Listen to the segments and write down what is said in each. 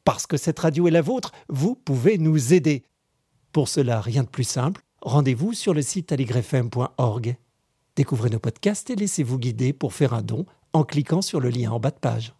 parce que cette radio est la vôtre, vous pouvez nous aider. Pour cela, rien de plus simple, rendez-vous sur le site aligrefm.org. Découvrez nos podcasts et laissez-vous guider pour faire un don en cliquant sur le lien en bas de page.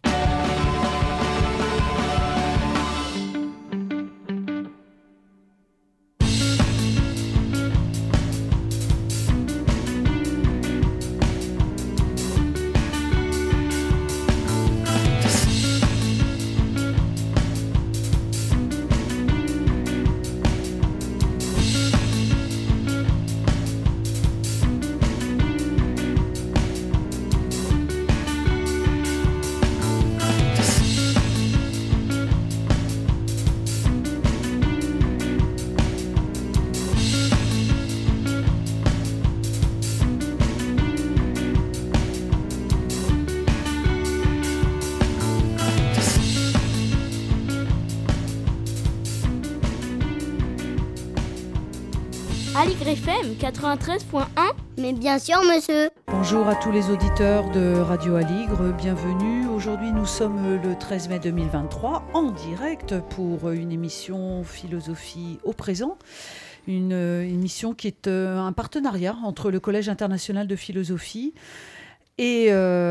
Aligrefm 93.1. Mais bien sûr, monsieur. Bonjour à tous les auditeurs de Radio Aligre, bienvenue. Aujourd'hui, nous sommes le 13 mai 2023 en direct pour une émission Philosophie au présent. Une émission qui est un partenariat entre le Collège international de philosophie et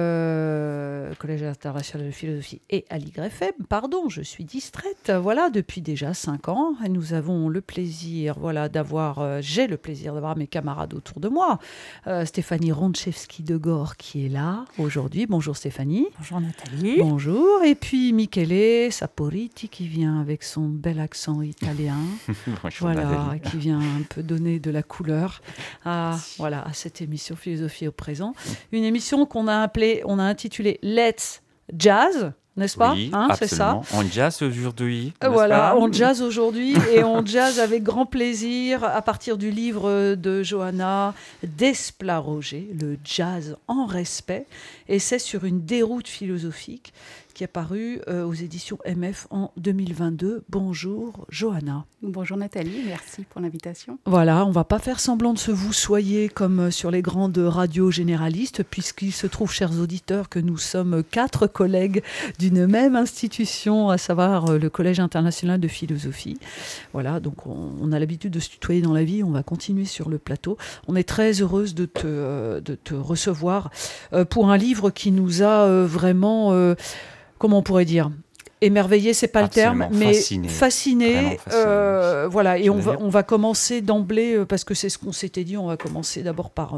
Collège international de philosophie et Aligrefm, pardon, je suis distraite. Voilà, depuis déjà 5 ans, et nous avons le plaisir, j'ai le plaisir d'avoir mes camarades autour de moi. Stéphanie Ronchevski-Degor qui est là aujourd'hui. Bonjour Stéphanie. Bonjour Nathalie. Bonjour. Et puis Michele Saporiti qui vient avec son bel accent italien. Bonjour Nathalie. Qui vient un peu donner de la couleur à cette émission Philosophie au présent. Une émission qu'on a intitulée Let's Jazz, n'est-ce pas? Oui, c'est ça. On jazz aujourd'hui. Voilà, on jazz aujourd'hui et on jazz avec grand plaisir à partir du livre de Johanna Desplat-Roger, Le jazz en respect. Et c'est sur une déroute philosophique qui est parue aux éditions MF en 2022. Bonjour Johanna. Bonjour Nathalie, merci pour l'invitation. Voilà, on ne va pas faire semblant de se voussoyer comme sur les grandes radios généralistes, puisqu'il se trouve, chers auditeurs, que nous sommes 4 collègues d'une même institution, à savoir le Collège international de philosophie. Voilà, donc on a l'habitude de se tutoyer dans la vie, on va continuer sur le plateau. On est très heureuse de te recevoir pour un livre qui nous a vraiment... comment on pourrait dire, émerveillé, c'est pas Absolument, le terme, mais fasciné. Voilà, et on va commencer d'emblée, parce que c'est ce qu'on s'était dit, on va commencer d'abord par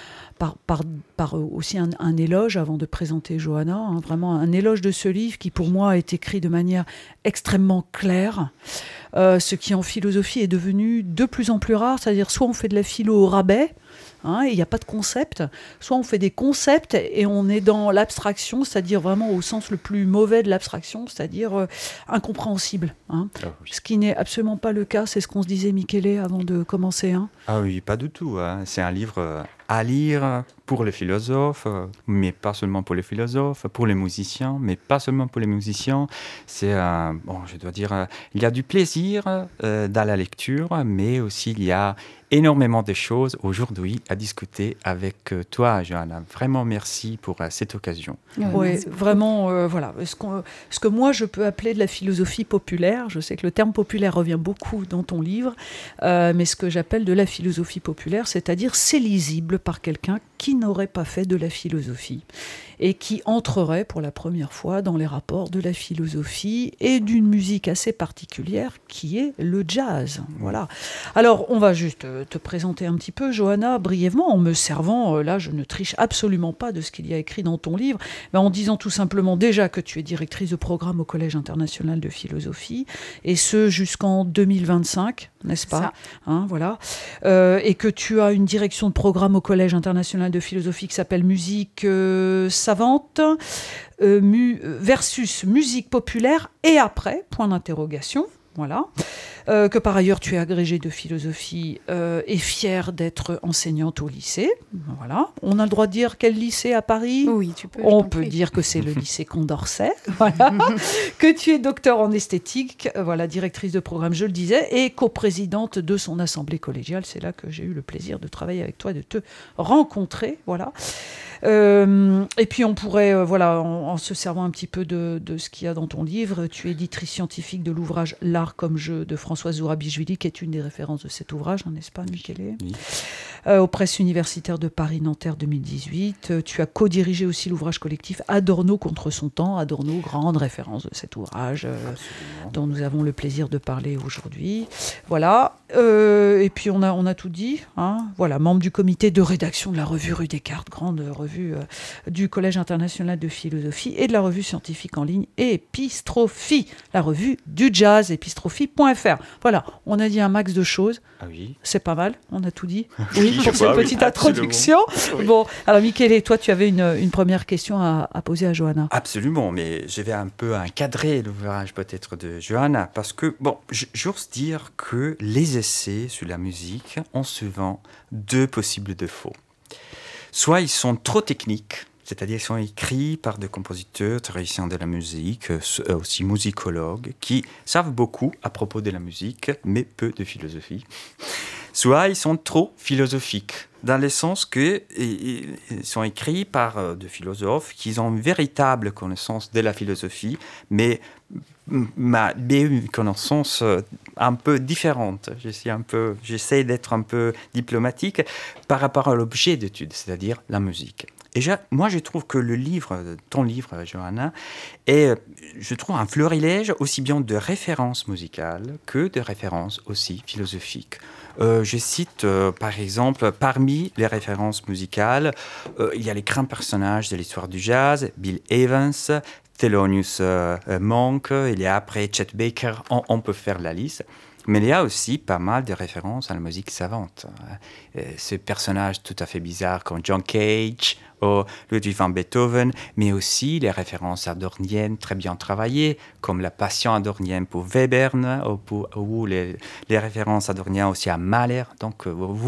aussi un éloge avant de présenter Johanna, vraiment un éloge de ce livre qui pour moi est écrit de manière extrêmement claire, ce qui en philosophie est devenu de plus en plus rare, c'est-à-dire soit on fait de la philo au rabais, et il n'y a pas de concept, soit on fait des concepts et on est dans l'abstraction, c'est-à-dire vraiment au sens le plus mauvais de l'abstraction, c'est-à-dire incompréhensible. Oui. Ce qui n'est absolument pas le cas, c'est ce qu'on se disait Michele avant de commencer. Ah oui, pas du tout. C'est un livre à lire pour les philosophes, mais pas seulement pour les philosophes, pour les musiciens, mais pas seulement pour les musiciens. C'est, je dois dire, il y a du plaisir dans la lecture, mais aussi il y a énormément de choses aujourd'hui à discuter avec toi, Johanna. Vraiment merci pour cette occasion. Oui, vraiment, voilà. Ce que moi je peux appeler de la philosophie populaire, je sais que le terme populaire revient beaucoup dans ton livre, mais ce que j'appelle de la philosophie populaire, c'est-à-dire c'est lisible par quelqu'un qui n'aurait pas fait de la philosophie et qui entrerait pour la première fois dans les rapports de la philosophie et d'une musique assez particulière qui est le jazz. Voilà. Alors, on va juste te présenter un petit peu, Johanna, brièvement, en me servant, là je ne triche absolument pas de ce qu'il y a écrit dans ton livre, mais en disant tout simplement déjà que tu es directrice de programme au Collège international de philosophie, et ce jusqu'en 2025, n'est-ce pas? Voilà. Et que tu as une direction de programme au Collège international de philosophie qui s'appelle Musique savante versus musique populaire et après, point d'interrogation. voilà. Que par ailleurs tu es agrégée de philosophie et fière d'être enseignante au lycée. Voilà. On a le droit de dire quel lycée à Paris ? Oui, tu peux. On peut dire que c'est le lycée Condorcet. Voilà. Que tu es docteur en esthétique, voilà, directrice de programme, je le disais, et coprésidente de son assemblée collégiale. C'est là que j'ai eu le plaisir de travailler avec toi, de te rencontrer. Voilà. Et puis on pourrait, voilà, en se servant un petit peu de ce qu'il y a dans ton livre, tu es éditrice scientifique de l'ouvrage L'art comme jeu de Françoise Zourabichvili, qui est une des références de cet ouvrage, n'est-ce pas, Michele ? Oui. Aux presses universitaires de Paris-Nanterre 2018. Tu as co-dirigé aussi l'ouvrage collectif Adorno contre son temps. Adorno, grande référence de cet ouvrage dont nous avons le plaisir de parler aujourd'hui. Voilà. Et puis on a tout dit. Hein. Voilà, membre du comité de rédaction de la revue Rue Descartes, grande revue du Collège international de philosophie, et de la revue scientifique en ligne Épistrophie, la revue du jazz, épistrophie.fr. Voilà, on a dit un max de choses. Ah oui. C'est pas mal, on a tout dit. Oui, Pour cette petite introduction. Oui. Bon, alors Michele, toi tu avais une première question à poser à Johanna. Absolument, mais je vais un peu encadrer l'ouvrage peut-être de Johanna, parce que, bon, j'ose dire que les essais sur la musique ont souvent deux possibles défauts. Soit ils sont trop techniques, c'est-à-dire qu'ils sont écrits par des compositeurs théoriciens de la musique, aussi musicologues, qui savent beaucoup à propos de la musique, mais peu de philosophie. Soit ils sont trop philosophiques, dans le sens qu'ils sont écrits par des philosophes qui ont une véritable connaissance de la philosophie, mais une connaissance un peu différente. J'essaie d'être un peu diplomatique par rapport à l'objet d'étude, c'est-à-dire la musique. Et moi, je trouve que ton livre, Johanna, est, je trouve, un florilège aussi bien de références musicales que de références aussi philosophiques. Je cite, par exemple, parmi les références musicales, il y a les grands personnages de l'histoire du jazz, Bill Evans, Thelonious Monk, il y a après Chet Baker, on peut faire la liste. Mais il y a aussi pas mal de références à la musique savante. Ces personnages tout à fait bizarres comme John Cage ou Ludwig van Beethoven, mais aussi les références adorniennes très bien travaillées, comme la passion adornienne pour Webern, ou les références adorniennes aussi à Mahler. Donc,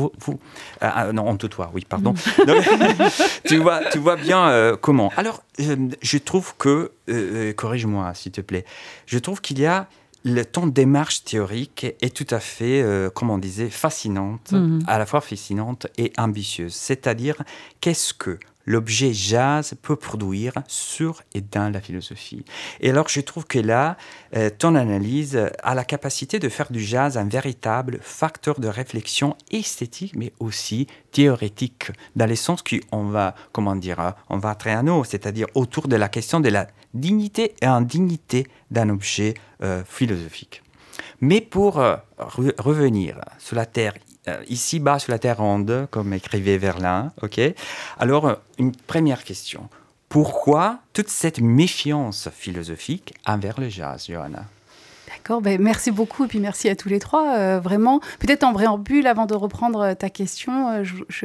non, on tutoie, oui, pardon. Donc, tu vois bien comment. Alors, je trouve que, corrige-moi s'il te plaît, je trouve qu'il y a ton démarche théorique est tout à fait, comme on disait, fascinante, à la fois fascinante et ambitieuse. C'est-à-dire, qu'est-ce que l'objet jazz peut produire sur et dans la philosophie. Et alors, je trouve que là, ton analyse a la capacité de faire du jazz un véritable facteur de réflexion esthétique, mais aussi théorétique, dans le sens qu'on va, on va très à nous, c'est-à-dire autour de la question de la dignité et indignité d'un objet philosophique. Mais pour revenir sur la terre, ici-bas sur la terre ronde, comme écrivait Verlaine, ok. Alors, une première question. Pourquoi toute cette méfiance philosophique envers le jazz, Johanna ? D'accord, merci beaucoup et puis merci à tous les trois. Vraiment, peut-être en préambule, avant de reprendre ta question,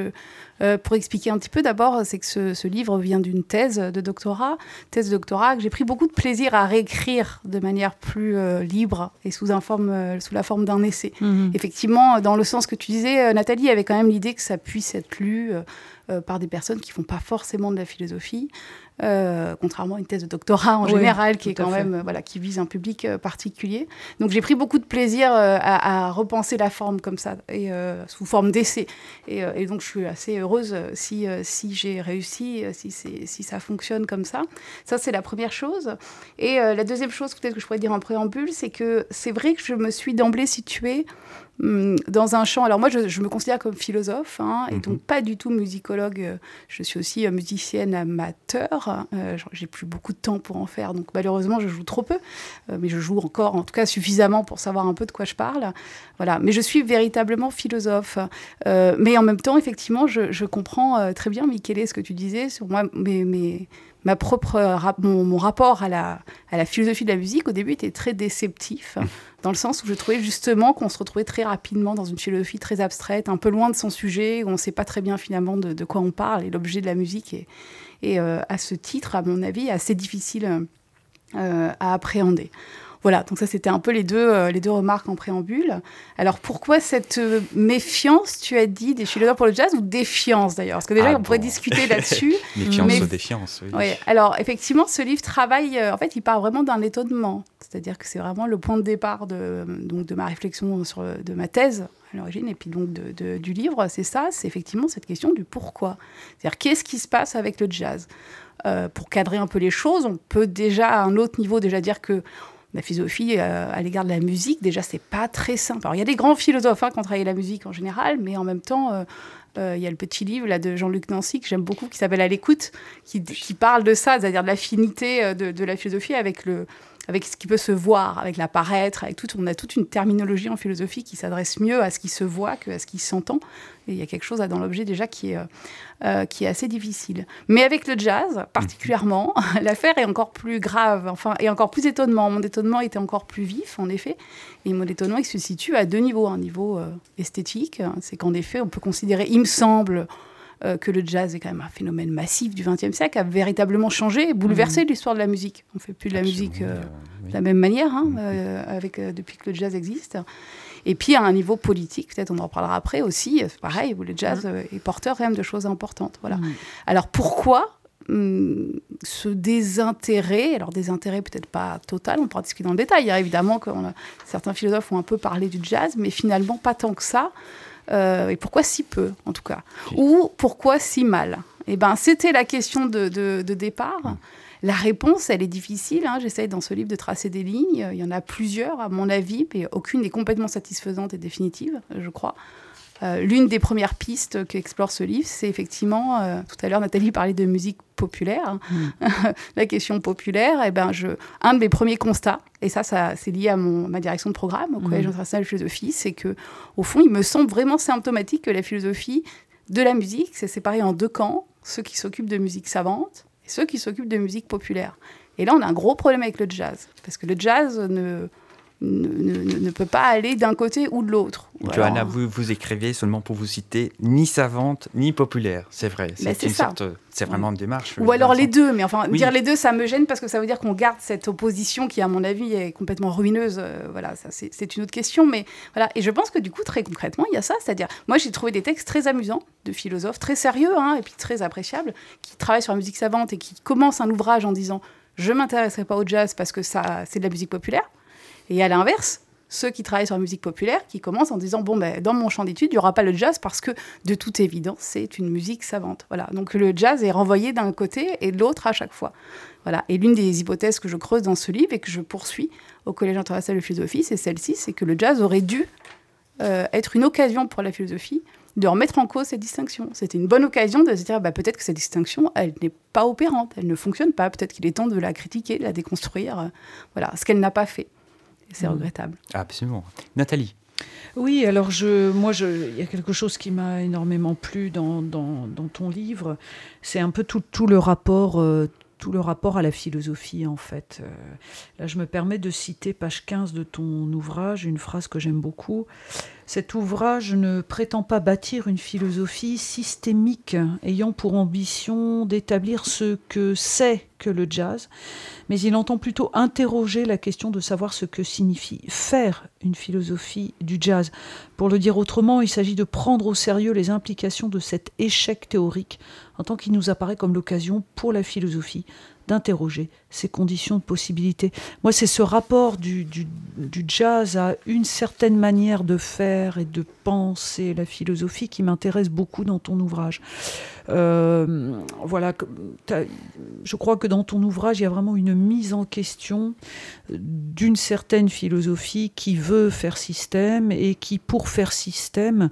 pour expliquer un petit peu d'abord, c'est que ce livre vient d'une thèse de doctorat que j'ai pris beaucoup de plaisir à réécrire de manière plus libre et sous la forme d'un essai. Effectivement, dans le sens que tu disais, Nathalie avait quand même l'idée que ça puisse être lu par des personnes qui ne font pas forcément de la philosophie. Contrairement à une thèse de doctorat en général qui est quand même qui vise un public particulier. Donc j'ai pris beaucoup de plaisir à repenser la forme comme ça et sous forme d'essai. Et donc je suis assez heureuse si j'ai réussi, si ça fonctionne comme ça. Ça c'est la première chose. Et la deuxième chose peut-être que je pourrais dire en préambule, c'est que c'est vrai que je me suis d'emblée située dans un champ. Alors moi, je me considère comme philosophe, et donc pas du tout musicologue. Je suis aussi musicienne amateur. J'ai plus beaucoup de temps pour en faire, donc malheureusement, je joue trop peu. Mais je joue encore, en tout cas, suffisamment pour savoir un peu de quoi je parle. Voilà. Mais je suis véritablement philosophe. Mais en même temps, effectivement, je comprends très bien, Michele, ce que tu disais sur moi, mon rapport à la philosophie de la musique, au début, était très déceptif, dans le sens où je trouvais justement qu'on se retrouvait très rapidement dans une philosophie très abstraite, un peu loin de son sujet, où on ne sait pas très bien finalement de quoi on parle, et l'objet de la musique est à ce titre, à mon avis, assez difficile à appréhender. Voilà, donc ça c'était un peu les deux remarques en préambule. Alors pourquoi cette méfiance, tu as dit, des philosophes pour le jazz, ou défiance d'ailleurs? Parce que déjà on pourrait discuter là-dessus. Méfiance ou défiance, oui. Oui. Alors effectivement, ce livre travaille, en fait il part vraiment d'un étonnement. C'est-à-dire que c'est vraiment le point de départ de ma réflexion de ma thèse à l'origine, et puis donc du livre, c'est ça, c'est effectivement cette question du pourquoi. C'est-à-dire qu'est-ce qui se passe avec le jazz? Pour cadrer un peu les choses, on peut déjà à un autre niveau déjà dire que la philosophie à l'égard de la musique, déjà, c'est pas très simple. Alors, il y a des grands philosophes qui ont travaillé la musique en général, mais en même temps, il y a le petit livre là, de Jean-Luc Nancy, que j'aime beaucoup, qui s'appelle « À l'écoute », qui parle de ça, c'est-à-dire de l'affinité de la philosophie avec ce qui peut se voir, avec l'apparaître, on a toute une terminologie en philosophie qui s'adresse mieux à ce qui se voit qu'à ce qui s'entend. Et il y a quelque chose là dans l'objet déjà qui est assez difficile. Mais avec le jazz, particulièrement, l'affaire est encore plus grave, et encore plus étonnement. Mon étonnement était encore plus vif, en effet. Et mon étonnement, il se situe à deux niveaux. Un niveau esthétique, c'est qu'en effet, on peut considérer, il me semble, que le jazz est quand même un phénomène massif du XXe siècle, a véritablement changé et bouleversé l'histoire de la musique. On ne fait plus de la musique de la même manière depuis que le jazz existe. Et puis à un niveau politique, peut-être on en reparlera après aussi, c'est pareil, où le jazz est porteur quand même de choses importantes. Voilà. Alors pourquoi ce désintérêt? Alors désintérêt peut-être pas total, on pourra discuter dans le détail. Évidemment que certains philosophes ont un peu parlé du jazz, mais finalement pas tant que ça. Et pourquoi si peu, en tout cas? Ou pourquoi si mal? Eh ben, c'était la question de départ. La réponse, elle est difficile. J'essaye dans ce livre de tracer des lignes. Il y en a plusieurs, à mon avis, mais aucune n'est complètement satisfaisante et définitive, je crois. L'une des premières pistes qu'explore ce livre, c'est effectivement, tout à l'heure Nathalie parlait de musique populaire, la question populaire, un de mes premiers constats, et ça c'est lié à ma direction de programme au Collège international de philosophie, c'est qu'au fond, il me semble vraiment symptomatique que la philosophie de la musique, c'est séparé en deux camps, ceux qui s'occupent de musique savante et ceux qui s'occupent de musique populaire. Et là, on a un gros problème avec le jazz, parce que le jazz ne peut pas aller d'un côté ou de l'autre. Johanna, vous écrivez seulement pour vous citer ni savante ni populaire, c'est vrai. C'est vraiment une démarche. Ou alors les deux, mais dire les deux, ça me gêne parce que ça veut dire qu'on garde cette opposition qui, à mon avis, est complètement ruineuse. Ça, c'est une autre question, mais voilà. Et je pense que du coup, très concrètement, il y a ça, c'est-à-dire, moi, j'ai trouvé des textes très amusants de philosophes, très sérieux, et puis très appréciables, qui travaillent sur la musique savante et qui commencent un ouvrage en disant « Je m'intéresserai pas au jazz parce que ça, c'est de la musique populaire ». Et à l'inverse, ceux qui travaillent sur la musique populaire, qui commencent en disant dans mon champ d'études, il n'y aura pas le jazz parce que, de toute évidence, c'est une musique savante. Voilà. Donc le jazz est renvoyé d'un côté et de l'autre à chaque fois. Voilà. Et l'une des hypothèses que je creuse dans ce livre et que je poursuis au Collège international de philosophie, c'est celle-ci, c'est que le jazz aurait dû être une occasion pour la philosophie de remettre en cause cette distinction. C'était une bonne occasion de se dire peut-être que cette distinction, elle n'est pas opérante, elle ne fonctionne pas, peut-être qu'il est temps de la critiquer, de la déconstruire, ce qu'elle n'a pas fait. C'est regrettable. Absolument. Nathalie? Oui, alors il y a quelque chose qui m'a énormément plu dans ton livre, c'est un peu tout le rapport à la philosophie, en fait. Là, je me permets de citer page 15 de ton ouvrage, une phrase que j'aime beaucoup. Cet ouvrage ne prétend pas bâtir une philosophie systémique ayant pour ambition d'établir ce que c'est que le jazz, mais il entend plutôt interroger la question de savoir ce que signifie faire une philosophie du jazz. Pour le dire autrement, il s'agit de prendre au sérieux les implications de cet échec théorique en tant qu'il nous apparaît comme l'occasion pour la philosophie d'interroger ces conditions de possibilité. Moi, c'est ce rapport du jazz à une certaine manière de faire et de penser la philosophie qui m'intéresse beaucoup dans ton ouvrage. Voilà, je crois que dans ton ouvrage, il y a vraiment une mise en question d'une certaine philosophie qui veut faire système et qui, pour faire système,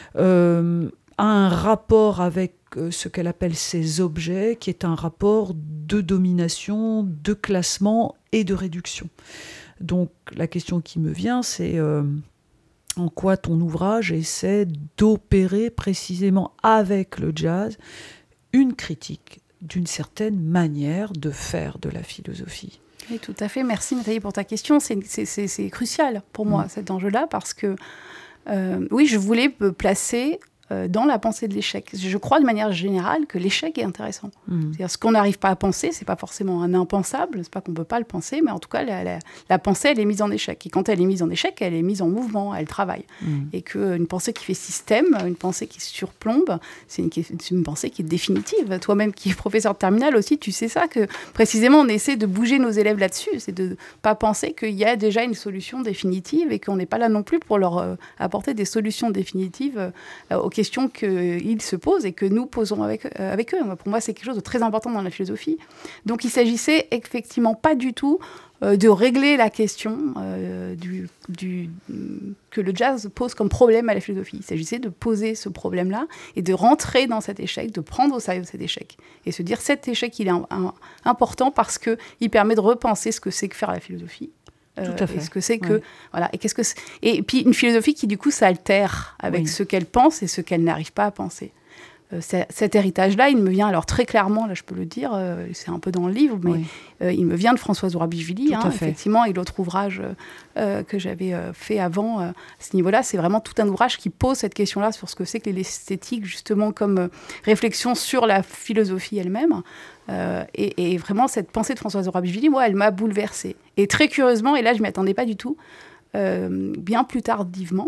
a un rapport avec ce qu'elle appelle ses objets, qui est un rapport de domination, de classement et de réduction. Donc la question qui me vient, c'est en quoi ton ouvrage essaie d'opérer précisément avec le jazz une critique d'une certaine manière de faire de la philosophie. Oui, tout à fait. Merci Nathalie pour ta question. C'est crucial pour moi, cet enjeu-là, parce que oui, je voulais placer dans la pensée de l'échec. Je crois de manière générale que l'échec est intéressant. C'est-à-dire ce qu'on n'arrive pas à penser, c'est pas forcément un impensable, c'est pas qu'on peut pas le penser, mais en tout cas la pensée, elle est mise en échec. Et quand elle est mise en échec, elle est mise en mouvement, elle travaille. Et qu'une pensée qui fait système, une pensée qui surplombe, c'est une pensée qui est définitive. Toi-même qui es professeur de terminale aussi, tu sais ça, que précisément on essaie de bouger nos élèves là-dessus, c'est de pas penser qu'il y a déjà une solution définitive et qu'on n'est pas là non plus pour leur apporter des solutions définitives aux questions qu'ils se posent et que nous posons avec eux. Pour moi, c'est quelque chose de très important dans la philosophie. Donc, il s'agissait effectivement pas du tout de régler la question que le jazz pose comme problème à la philosophie. Il s'agissait de poser ce problème-là et de rentrer dans cet échec, de prendre au sérieux cet échec. Et se dire, cet échec, il est important parce qu'il permet de repenser ce que c'est que faire la philosophie. Tout à fait. Et ce que c'est que voilà, et puis une philosophie qui du coup s'altère avec ce qu'elle pense et ce qu'elle n'arrive pas à penser. Cet héritage-là, il me vient alors très clairement, là je peux le dire, c'est un peu dans le livre, mais il me vient de Françoise Zourabichvili, effectivement, et l'autre ouvrage que j'avais fait avant à ce niveau-là, c'est vraiment tout un ouvrage qui pose cette question-là sur ce que c'est que l'esthétique, justement comme réflexion sur la philosophie elle-même. Et vraiment, cette pensée de Françoise Zourabichvili, moi, elle m'a bouleversée. Et très curieusement, et là je ne m'y attendais pas du tout, bien plus tardivement,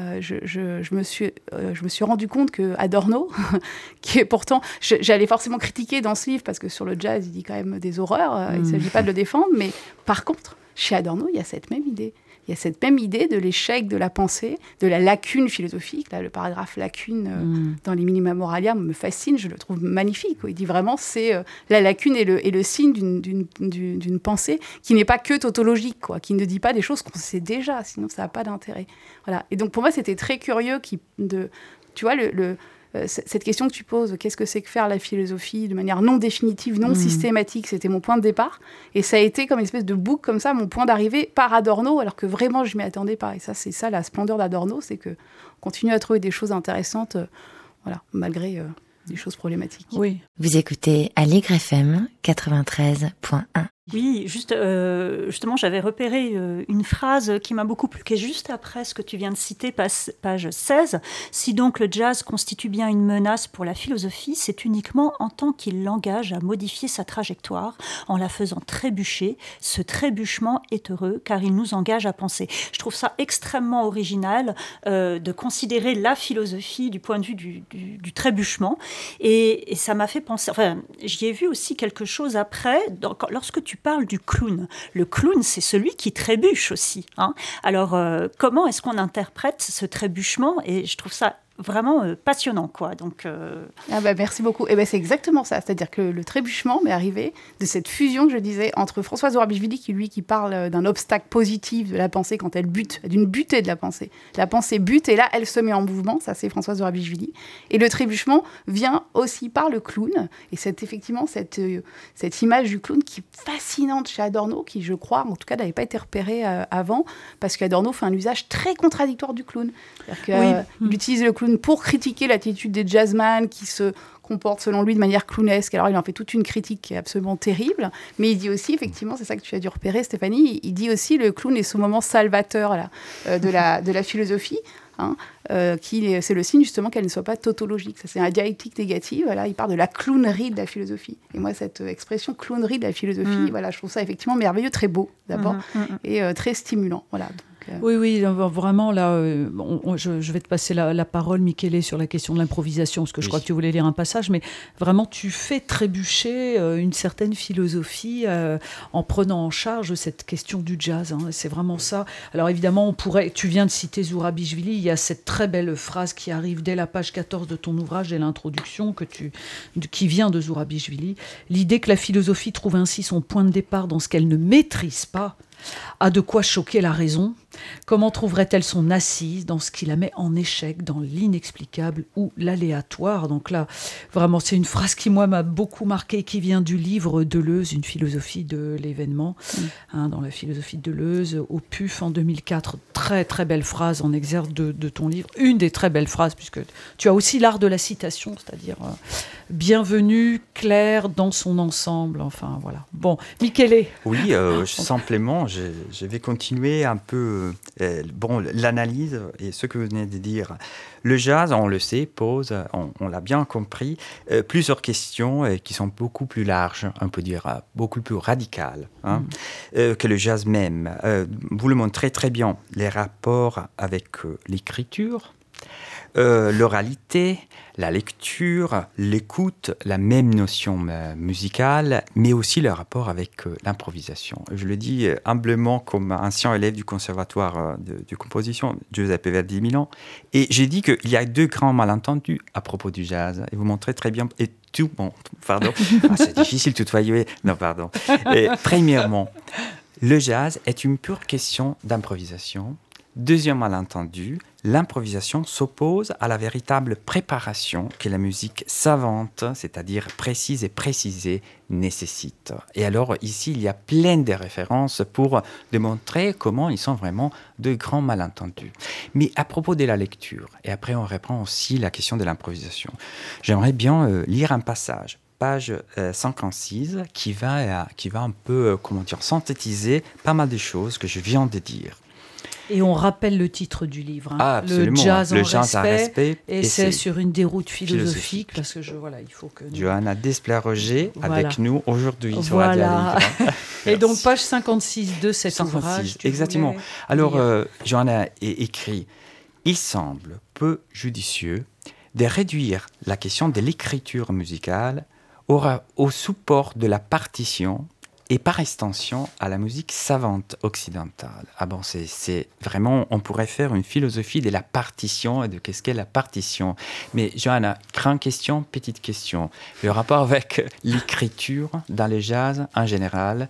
je me suis rendu compte que Adorno, qui est pourtant, j'allais forcément critiquer dans ce livre parce que sur le jazz, il dit quand même des horreurs. Il ne s'agit pas de le défendre, mais par contre, chez Adorno, il y a cette même idée. Il y a cette même idée de l'échec de la pensée, de la lacune philosophique. Là, le paragraphe lacune dans les Minima Moralia me fascine, je le trouve magnifique. Il dit vraiment c'est la lacune et le signe d'une pensée qui n'est pas que tautologique, qui ne dit pas des choses qu'on sait déjà, sinon ça n'a pas d'intérêt. Voilà. Et donc pour moi, c'était très curieux tu vois, cette question que tu poses, qu'est-ce que c'est que faire la philosophie de manière non définitive, non systématique, c'était mon point de départ. Et ça a été comme une espèce de boucle comme ça, mon point d'arrivée par Adorno, alors que vraiment je ne m'y attendais pas. Et ça, c'est ça la splendeur d'Adorno, c'est qu'on continue à trouver des choses intéressantes, malgré des choses problématiques. Oui. Vous écoutez Aligre FM 93.1. Oui, justement, j'avais repéré une phrase qui m'a beaucoup plu, qui est juste après ce que tu viens de citer, page 16. Si donc le jazz constitue bien une menace pour la philosophie, c'est uniquement en tant qu'il l'engage à modifier sa trajectoire, en la faisant trébucher. Ce trébuchement est heureux, car il nous engage à penser. Je trouve ça extrêmement original de considérer la philosophie du point de vue du trébuchement. Et ça m'a fait penser... Enfin, j'y ai vu aussi quelque chose après, lorsque tu parles du clown. Le clown, c'est celui qui trébuche aussi. Alors, comment est-ce qu'on interprète ce trébuchement ? Et je trouve ça vraiment passionnant, quoi. Donc, merci beaucoup. Et c'est exactement ça. C'est-à-dire que le trébuchement m'est arrivé de cette fusion que je disais entre Françoise Zourabichvili, qui parle d'un obstacle positif de la pensée quand elle bute, d'une butée de la pensée. La pensée bute et là, elle se met en mouvement. Ça, c'est Françoise Zourabichvili. Et le trébuchement vient aussi par le clown. Et c'est effectivement cette image du clown qui est fascinante chez Adorno, qui, je crois, en tout cas, n'avait pas été repérée avant, parce qu'Adorno fait un usage très contradictoire du clown. C'est-à-dire qu'il utilise le clown pour critiquer l'attitude des jazzman qui se comportent selon lui de manière clownesque. Alors il en fait toute une critique qui est absolument terrible, mais il dit aussi, effectivement, c'est ça que tu as dû repérer, Stéphanie, il dit aussi le clown est ce moment salvateur de la philosophie, c'est le signe justement qu'elle ne soit pas tautologique. Ça, c'est la dialectique négative. Là, il parle de la clownerie de la philosophie. Et moi, cette expression clownerie de la philosophie, je trouve ça effectivement merveilleux, très beau d'abord, et très stimulant. Voilà. Oui, vraiment, là, je vais te passer la parole, Michele, sur la question de l'improvisation, parce que je crois que tu voulais lire un passage, mais vraiment, tu fais trébucher une certaine philosophie en prenant en charge cette question du jazz. C'est vraiment ça. Alors évidemment, tu viens de citer Zourabichvili, il y a cette très belle phrase qui arrive dès la page 14 de ton ouvrage, dès l'introduction, qui vient de Zourabichvili. L'idée que la philosophie trouve ainsi son point de départ dans ce qu'elle ne maîtrise pas a de quoi choquer la raison. Comment trouverait-elle son assise dans ce qui la met en échec, dans l'inexplicable ou l'aléatoire ? Donc là, vraiment, c'est une phrase qui, moi, m'a beaucoup marquée, qui vient du livre Deleuze, une philosophie de l'événement, dans la philosophie de Deleuze, au PUF en 2004. très très belle phrase en exergue de ton livre, une des très belles phrases, puisque tu as aussi l'art de la citation, c'est-à-dire bienvenue, clair dans son ensemble, enfin voilà. Bon, Michele. Oui, simplement, je vais continuer un peu l'analyse et ce que vous venez de dire. Le jazz, on le sait, pose, on l'a bien compris, plusieurs questions qui sont beaucoup plus larges, on peut dire beaucoup plus radicales que le jazz même. Vous le montrez très bien, les rapports avec l'écriture, l'oralité, la lecture, l'écoute, la même notion musicale, mais aussi le rapport avec l'improvisation. Je le dis humblement comme ancien élève du conservatoire de composition, Giuseppe Verdi Milan, et j'ai dit qu'il y a 2 grands malentendus à propos du jazz, et vous montrez très bien, c'est difficile de tutoyer, non pardon. Premièrement, le jazz est une pure question d'improvisation. Deuxième malentendu, l'improvisation s'oppose à la véritable préparation que la musique savante, c'est-à-dire précise et précisée, nécessite. Et alors ici, il y a plein de références pour démontrer comment ils sont vraiment de grands malentendus. Mais à propos de la lecture, et après on reprend aussi la question de l'improvisation, j'aimerais bien lire un passage. Page 56, qui va un peu, synthétiser pas mal de choses que je viens de dire. Et on rappelle le titre du livre, le jazz en respect, et c'est sur une déroute philosophique, parce que il faut que... Johanna Desplat-Roger avec nous aujourd'hui sur Radio Livre. Et donc page 56 de cet ouvrage. Exactement. Alors, Johanna écrit « Il semble peu judicieux de réduire la question de l'écriture musicale au support de la partition et par extension à la musique savante occidentale. Ah bon, c'est vraiment, on pourrait faire une philosophie de la partition et de qu'est-ce qu'est la partition. Mais Johanna, grande question, petite question. Le rapport avec l'écriture dans le jazz en général,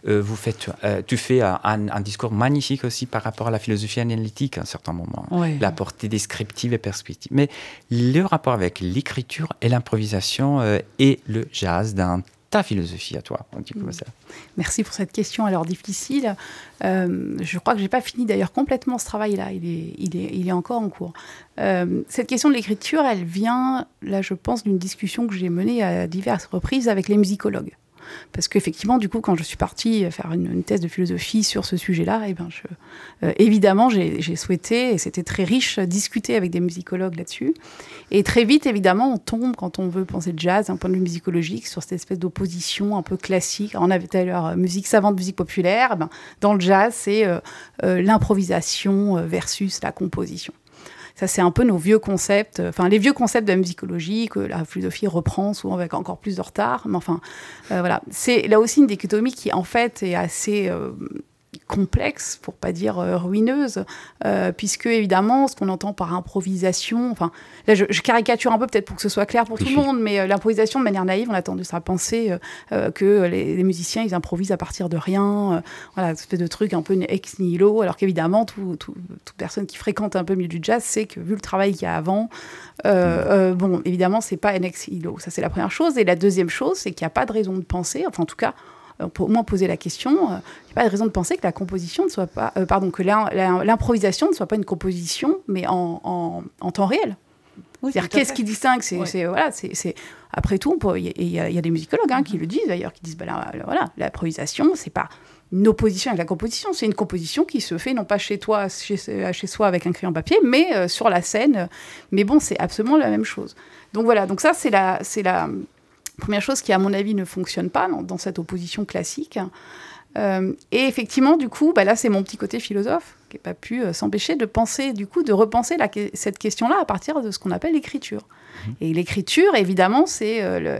tu fais un discours magnifique aussi par rapport à la philosophie analytique à un certain moment. Oui. La portée descriptive et perspective. Mais le rapport avec l'écriture et l'improvisation et le jazz dans ta philosophie à toi, on dit comme ça. Merci pour cette question, alors difficile. Je crois que je n'ai pas fini d'ailleurs complètement ce travail-là, il est encore en cours. Cette question de l'écriture, elle vient, là je pense, d'une discussion que j'ai menée à diverses reprises avec les musicologues. Parce qu'effectivement, du coup, quand je suis partie faire une thèse de philosophie sur ce sujet-là, évidemment, j'ai souhaité, et c'était très riche, discuter avec des musicologues là-dessus. Et très vite, évidemment, on tombe, quand on veut penser de jazz, d'un point de vue musicologique, sur cette espèce d'opposition un peu classique. Alors, on avait tout à l'heure musique savante, musique populaire. Dans le jazz, c'est l'improvisation versus la composition. Ça, c'est un peu nos vieux concepts, les vieux concepts de la musicologie, que la philosophie reprend souvent avec encore plus de retard. Mais voilà. C'est là aussi une dichotomie qui, en fait, est assez complexe, pour pas dire ruineuse, puisque, évidemment, ce qu'on entend par improvisation... Là, je caricature un peu, peut-être pour que ce soit clair pour tout le monde, mais l'improvisation, de manière naïve, on a tendance à penser que les musiciens, ils improvisent à partir de rien, voilà, une espèce de truc un peu ex nihilo, alors qu'évidemment, toute personne qui fréquente un peu le milieu du jazz sait que, vu le travail qu'il y a avant, évidemment, c'est pas un ex nihilo. Ça, c'est la première chose. Et la deuxième chose, c'est qu'il n'y a pas de raison de penser, en tout cas, on peut au moins poser la question, il n'y a pas de raison de penser que la composition ne soit pas... que l'improvisation ne soit pas une composition, mais en temps réel. Oui, c'est-à-dire, qu'est-ce qui distingue Après tout, il y a des musicologues qui le disent d'ailleurs, qui disent l'improvisation, c'est pas une opposition avec la composition, c'est une composition qui se fait non pas chez soi avec un crayon papier, mais sur la scène. Mais bon, c'est absolument la même chose. Donc voilà, donc ça c'est la première chose qui, à mon avis, ne fonctionne pas dans cette opposition classique. Et effectivement, du coup, là, c'est mon petit côté philosophe qui n'a pas pu s'empêcher de penser, du coup, de repenser cette question-là à partir de ce qu'on appelle l'écriture. Et l'écriture, évidemment, c'est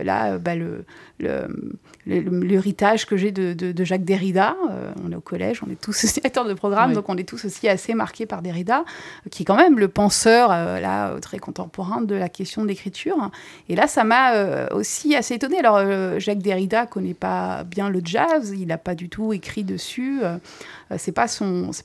l'héritage que j'ai de Jacques Derrida. On est au collège, on est tous directeurs de programme, donc on est tous aussi assez marqués par Derrida, qui est quand même le penseur très contemporain de la question de l'écriture. Et là, ça m'a aussi assez étonnée. Alors, Jacques Derrida ne connaît pas bien le jazz, il n'a pas du tout écrit dessus. C'est pas tellement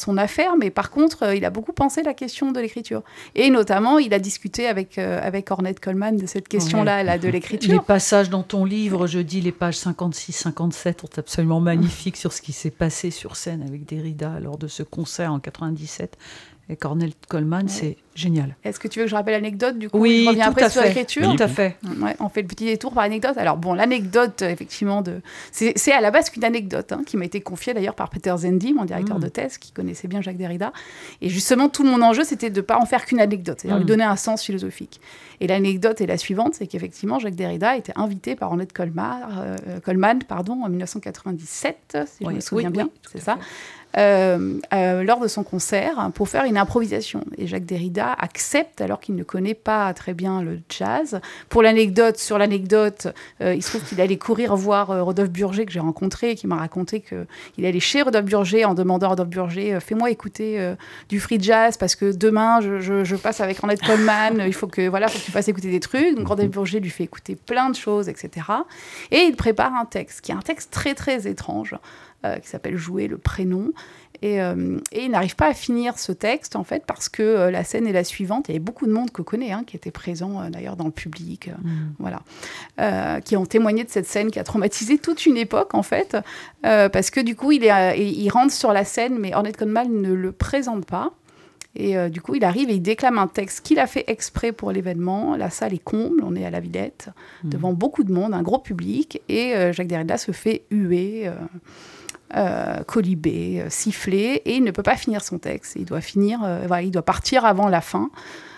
son affaire, mais par contre, il a beaucoup pensé la question de l'écriture. Et notamment, il a discuté avec Ornette Coleman de cette question-là là, de l'écriture. Les passages dans ton livre, je dis les pages 56-57, sont absolument magnifiques sur ce qui s'est passé sur scène avec Derrida lors de ce concert en 97. Et Ornette Coleman, c'est génial. Est-ce que tu veux que je rappelle l'anecdote du coup? Oui, je reviens tout après à sur fait. l'écriture. Tout à fait. Ouais, on fait le petit détour par l'anecdote. Alors bon, l'anecdote, effectivement, c'est à la base qu'une anecdote qui m'a été confiée d'ailleurs par Peter Zendi, mon directeur de thèse, qui connaissait bien Jacques Derrida. Et justement, tout mon enjeu, c'était de ne pas en faire qu'une anecdote, c'est-à-dire lui donner un sens philosophique. Et l'anecdote est la suivante, c'est qu'effectivement, Jacques Derrida était invité par Ornette Coleman en 1997, si je me souviens bien, c'est ça. Lors de son concert pour faire une improvisation. Et Jacques Derrida accepte alors qu'il ne connaît pas très bien le jazz. Pour l'anecdote, il se trouve qu'il allait courir voir Rodolphe Burger que j'ai rencontré, qui m'a raconté qu'il allait chez Rodolphe Burger en demandant à Rodolphe Burger fais-moi écouter du free jazz parce que demain je passe avec Ornette Coleman, il faut que tu fasses écouter des trucs. Donc Rodolphe Burger lui fait écouter plein de choses, etc. Et il prépare un texte qui est un texte très très étrange. Qui s'appelle Jouer le prénom. Et il n'arrive pas à finir ce texte, en fait, parce que la scène est la suivante. Il y avait beaucoup de monde qu'on connaît, qui était présent, d'ailleurs, dans le public, qui ont témoigné de cette scène qui a traumatisé toute une époque, en fait, parce que, du coup, il rentre sur la scène, mais Ornette Coleman ne le présente pas. Et du coup, il arrive et il déclame un texte qu'il a fait exprès pour l'événement. La salle est comble, on est à la Villette, devant beaucoup de monde, un gros public. Et Jacques Derrida se fait huer, colibé, siffler, et il ne peut pas finir son texte. Il doit partir avant la fin.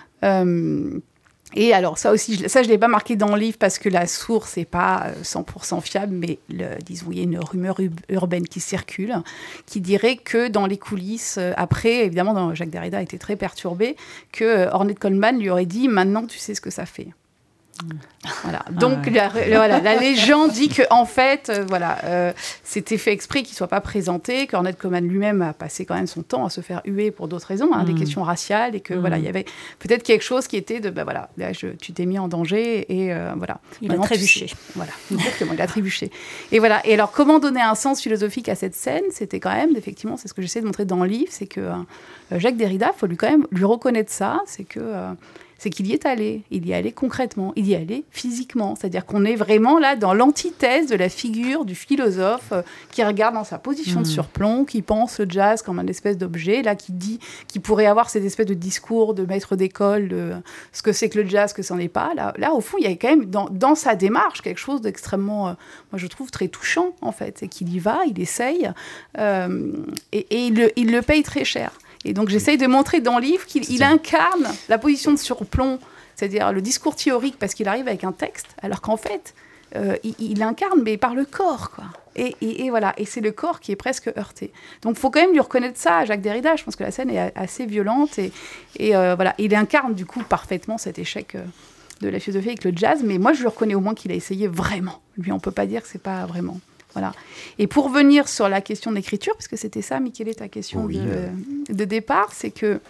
Et alors, ça aussi, je ne l'ai pas marqué dans le livre parce que la source n'est pas 100% fiable, mais disons, il y a une rumeur urbaine qui circule, qui dirait que dans les coulisses, après, évidemment, Jacques Derrida a été très perturbé, que Ornette Coleman lui aurait dit « Maintenant, tu sais ce que ça fait ». Voilà. Donc la légende dit que en fait c'était fait exprès qu'il soit pas présenté, qu'Ornette Coleman lui-même a passé quand même son temps à se faire huer pour d'autres raisons, des questions raciales, et que il y avait peut-être quelque chose qui était de tu t'es mis en danger et voilà. Il a trébuché. Voilà, exactement, il a trébuché. Et voilà. Et alors comment donner un sens philosophique à cette scène? C'était quand même effectivement, c'est ce que j'essaie de montrer dans le livre, c'est que Jacques Derrida, faut quand même lui reconnaître ça, c'est qu'il y est allé. Il y est allé concrètement, il y est allé physiquement. C'est-à-dire qu'on est vraiment là dans l'antithèse de la figure du philosophe qui regarde dans sa position de surplomb, qui pense le jazz comme un espèce d'objet, là, qui pourrait avoir cette espèce de discours de maître d'école de ce que c'est que le jazz, que c'en est pas. Là, au fond, il y a quand même dans sa démarche quelque chose d'extrêmement, moi je trouve, très touchant, en fait. C'est qu'il y va, il essaye, et il le paye très cher. Et donc, j'essaye de montrer dans le livre qu'il incarne la position de surplomb, c'est-à-dire le discours théorique, parce qu'il arrive avec un texte, alors qu'en fait, il l'incarne, mais par le corps, quoi. Et voilà, et c'est le corps qui est presque heurté. Donc, il faut quand même lui reconnaître ça à Jacques Derrida. Je pense que la scène est assez violente, et voilà, il incarne, du coup, parfaitement cet échec de la philosophie avec le jazz, mais moi, je lui reconnais au moins qu'il a essayé vraiment. Lui, on ne peut pas dire que ce n'est pas vraiment... Voilà. Et pour revenir sur la question d'écriture, parce que c'était ça, Michele, ta question de départ, c'est que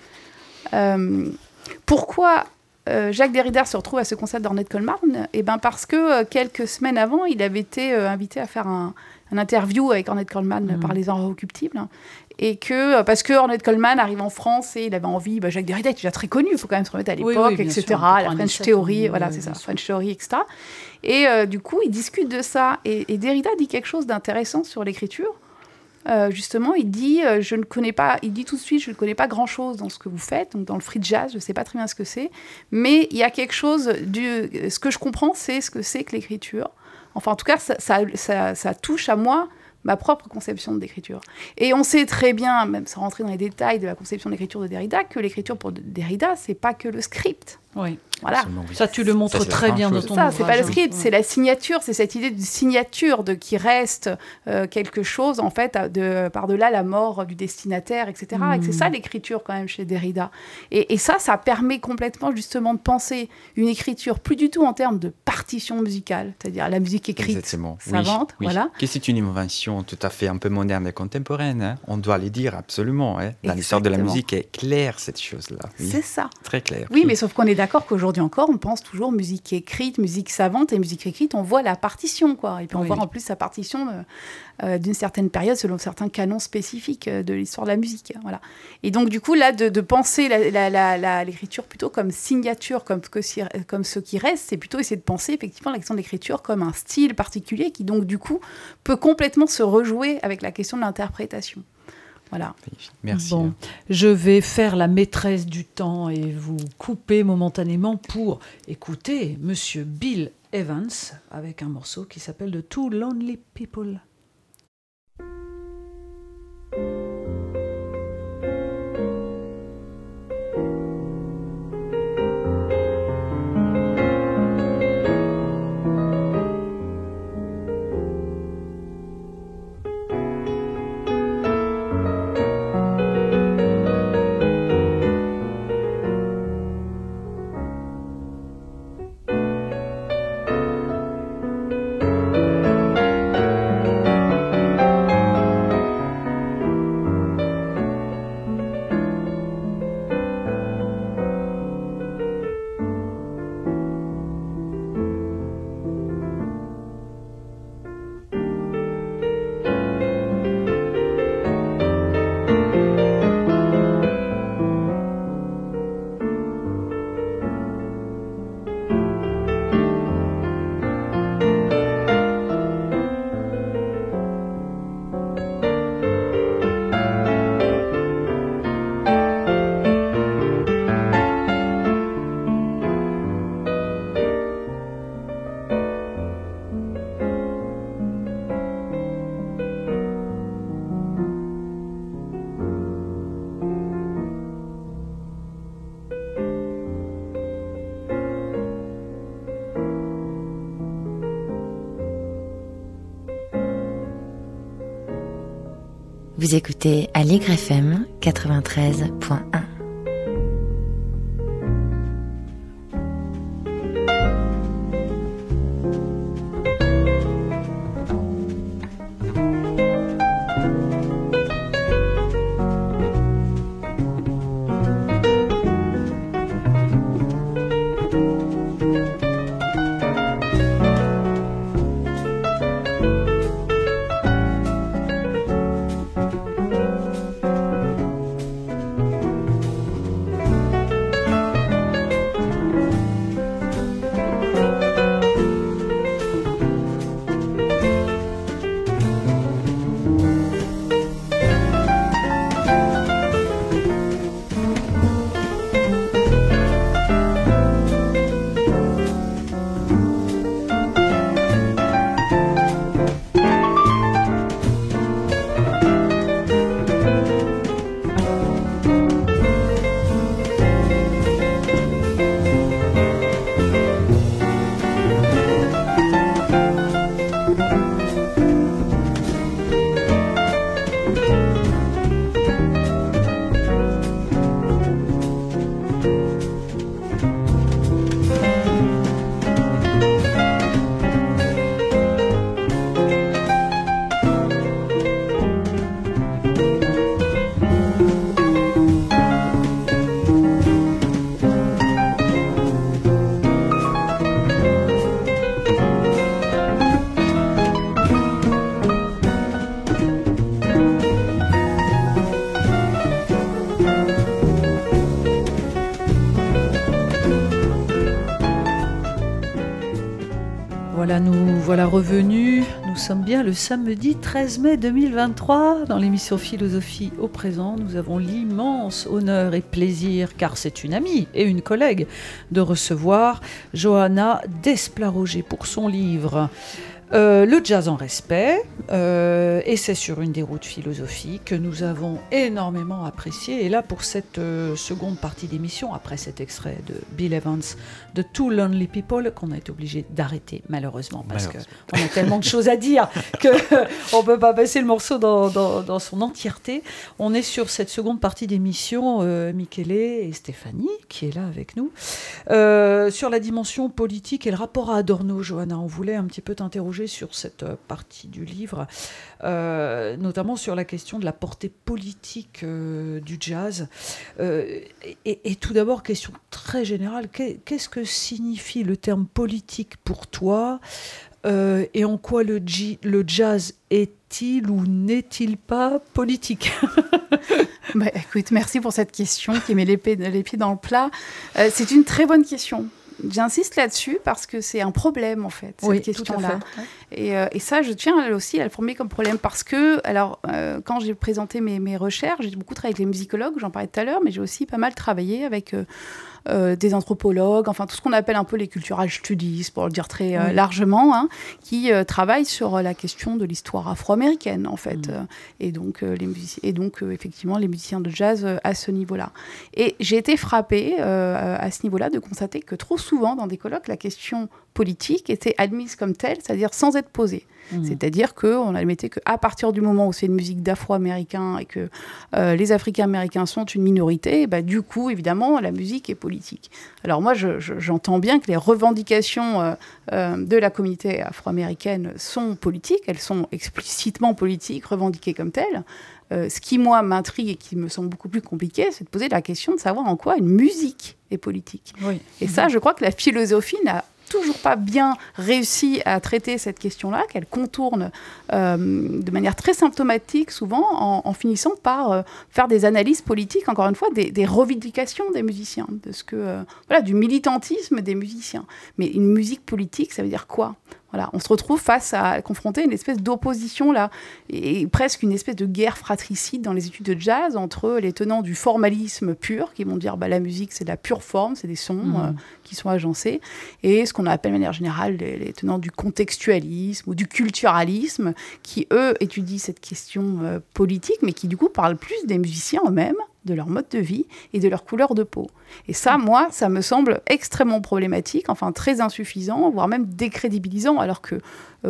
pourquoi Jacques Derrida se retrouve à ce concert d'Ornette Coleman? Parce que quelques semaines avant, il avait été invité à faire un interview avec Ornette Coleman par Les Inrecuptibles. Et parce que Ornette Coleman arrive en France et il avait envie, Jacques Derrida était déjà très connu, il faut quand même se remettre à l'époque, etc. Sûr, la French Theory, voilà, c'est ça, French Theory, etc. Et du coup, il discute de ça. Et Derrida dit quelque chose d'intéressant sur l'écriture. Justement, il dit, il dit tout de suite, je ne connais pas grand-chose dans ce que vous faites, donc dans le free jazz, je ne sais pas très bien ce que c'est, mais il y a quelque chose, ce que je comprends, c'est ce que c'est que l'écriture. Enfin, en tout cas, ça touche à moi, ma propre conception de l'écriture. Et on sait très bien, même sans rentrer dans les détails de la conception de l'écriture de Derrida, que l'écriture pour Derrida, c'est pas que le script. Oui. Voilà. Ça, tu le montres très bien dans ton ouvrage. C'est pas le script, c'est la signature, c'est cette idée de signature, de qui reste quelque chose, en fait, par-delà la mort du destinataire, etc. Et c'est ça l'écriture, quand même, chez Derrida. Et ça permet complètement, justement, de penser une écriture plus du tout en termes de partition musicale, c'est-à-dire la musique écrite, savante, voilà. Que c'est une invention tout à fait un peu moderne et contemporaine, hein. On doit le dire absolument. Hein. Dans l'histoire de la musique, est claire, cette chose-là. Oui. C'est ça. Très clair. Oui, mais sauf qu'on est d'accord qu'aujourd'hui encore, on pense toujours musique écrite, musique savante, et musique écrite, on voit la partition, quoi. Et puis on voit en plus la partition d'une certaine période, selon certains canons spécifiques de l'histoire de la musique. Voilà. Et donc, du coup, là, de penser l'écriture plutôt comme signature, comme ce qui reste, c'est plutôt essayer de penser effectivement la question de l'écriture comme un style particulier qui, donc, du coup, peut complètement se rejouer avec la question de l'interprétation. Voilà. Merci. Bon, je vais faire la maîtresse du temps et vous couper momentanément pour écouter Monsieur Bill Evans avec un morceau qui s'appelle The Two Lonely People. Vous écoutez Allegre FM 93.1. Nous voilà revenus, nous sommes bien le samedi 13 mai 2023 dans l'émission Philosophie au présent. Nous avons l'immense honneur et plaisir, car c'est une amie et une collègue, de recevoir Johanna Desplat-Roger pour son livre Le jazz en respect, et c'est sur une des routes philosophiques que nous avons énormément apprécié. Et là, pour cette seconde partie d'émission, après cet extrait de Bill Evans, de Two Lonely People, qu'on a été obligé d'arrêter malheureusement, parce qu'on a tellement de choses à dire qu'on ne peut pas passer le morceau dans son entièreté. On est sur cette seconde partie d'émission, Michele et Stéphanie, qui est là avec nous, sur la dimension politique et le rapport à Adorno. Johanna, on voulait un petit peu t'interroger m'interroger sur cette partie du livre, notamment sur la question de la portée politique du jazz. Et tout d'abord, question très générale, qu'est-ce que signifie le terme politique pour toi ? Et en quoi le jazz est-il ou n'est-il pas politique ? Écoute, merci pour cette question qui met les pieds dans le plat. C'est une très bonne question. J'insiste là-dessus parce que c'est un problème, en fait, cette question-là. Et ça, je tiens aussi à le formuler comme problème parce que, quand j'ai présenté mes recherches, j'ai beaucoup travaillé avec les musicologues, j'en parlais tout à l'heure, mais j'ai aussi pas mal travaillé avec des anthropologues, enfin tout ce qu'on appelle un peu les cultural studies, pour le dire très largement, qui travaillent sur la question de l'histoire afro-américaine, en fait. Et donc, effectivement, les musiciens de jazz à ce niveau-là. Et j'ai été frappée à ce niveau-là de constater que trop souvent, dans des colloques, la question politique était admise comme telle, c'est-à-dire sans être posée. C'est-à-dire qu'on admettait qu'à partir du moment où c'est une musique d'afro-américains et que les africains-américains sont une minorité, du coup, évidemment, la musique est politique. Alors moi, j'entends bien que les revendications de la communauté afro-américaine sont politiques, elles sont explicitement politiques, revendiquées comme telles. Ce qui, moi, m'intrigue et qui me semble beaucoup plus compliqué, c'est de poser la question de savoir en quoi une musique est politique. Et ça, je crois que la philosophie n'a toujours pas bien réussi à traiter cette question-là, qu'elle contourne de manière très symptomatique, souvent, en finissant par faire des analyses politiques, encore une fois, des revendications des musiciens, du militantisme des musiciens. Mais une musique politique, ça veut dire quoi ? Voilà, on se retrouve confronté à une espèce d'opposition là, et presque une espèce de guerre fratricide dans les études de jazz entre les tenants du formalisme pur, qui vont dire la musique c'est de la pure forme, c'est des sons qui sont agencés, et ce qu'on appelle de manière générale les tenants du contextualisme ou du culturalisme, qui eux étudient cette question politique, mais qui du coup parlent plus des musiciens eux-mêmes, de leur mode de vie et de leur couleur de peau. Et ça, moi, ça me semble extrêmement problématique, enfin très insuffisant, voire même décrédibilisant, alors que,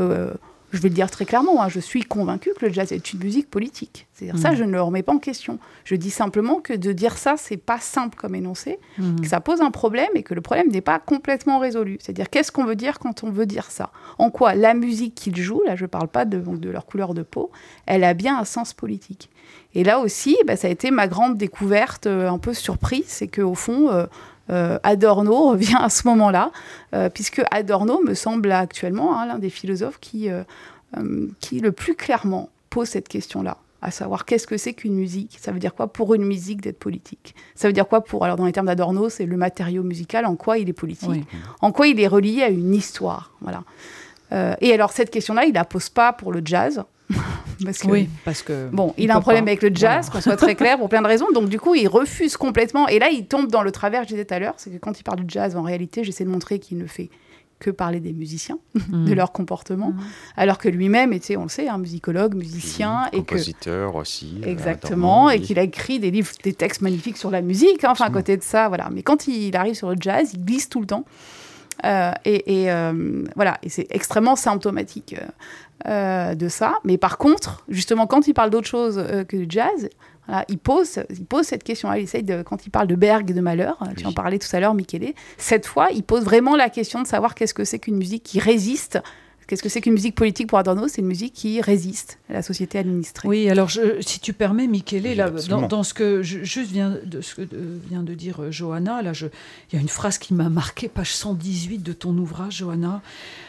je vais le dire très clairement, je suis convaincue que le jazz est une musique politique. C'est-à-dire ça, je ne le remets pas en question. Je dis simplement que de dire ça, c'est pas simple comme énoncé, que ça pose un problème et que le problème n'est pas complètement résolu. C'est-à-dire, qu'est-ce qu'on veut dire quand on veut dire ça ? En quoi la musique qu'ils jouent, là je parle pas de leur couleur de peau, elle a bien un sens politique. Et là aussi, ça a été ma grande découverte, un peu surprise, c'est qu'au fond, Adorno revient à ce moment-là, puisque Adorno me semble actuellement l'un des philosophes qui le plus clairement pose cette question-là, à savoir qu'est-ce que c'est qu'une musique ? Ça veut dire quoi pour une musique d'être politique ? Ça veut dire quoi alors dans les termes d'Adorno, c'est le matériau musical, en quoi il est politique ? En quoi il est relié à une histoire ? Voilà. Et alors cette question-là, il la pose pas pour le jazz. Parce que il a un problème avec le jazz, qu'on soit très clair, pour plein de raisons. Donc, du coup, il refuse complètement. Et là, il tombe dans le travers, je disais tout à l'heure, c'est que quand il parle du jazz, en réalité, j'essaie de montrer qu'il ne fait que parler des musiciens, de leur comportement, alors que lui-même était, on le sait, un musicologue, musicien. Et compositeur aussi. Exactement, et qu'il a écrit des livres, des textes magnifiques sur la musique. À côté de ça, voilà. Mais quand il arrive sur le jazz, il glisse tout le temps. Et c'est extrêmement symptomatique de ça. Mais par contre, justement, quand il parle d'autre chose que du jazz, il pose cette question-là. Il essaye quand il parle de Berg et de Mahler, tu en parlais tout à l'heure, Michele, cette fois, il pose vraiment la question de savoir qu'est-ce que c'est qu'une musique qui résiste. Qu'est-ce que c'est qu'une musique politique pour Adorno ? C'est une musique qui résiste à la société administrée. Oui, alors si tu permets, Michele, là, dans ce que vient de dire Johanna, là, il y a une phrase qui m'a marquée, page 118 de ton ouvrage, Johanna,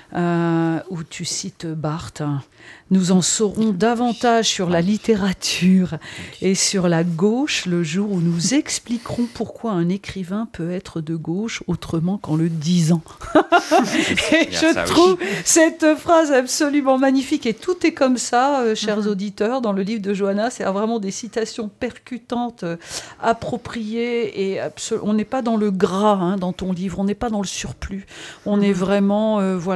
où tu cites Barthes. Nous en saurons davantage sur la littérature et sur la gauche le jour où nous expliquerons pourquoi un écrivain peut être de gauche autrement qu'en le disant. Et je trouve cette phrase absolument magnifique. Et tout est comme ça, chers auditeurs, dans le livre de Johanna. C'est vraiment des citations percutantes, appropriées. Et on n'est pas dans le gras dans ton livre, on n'est pas dans le surplus. On est vraiment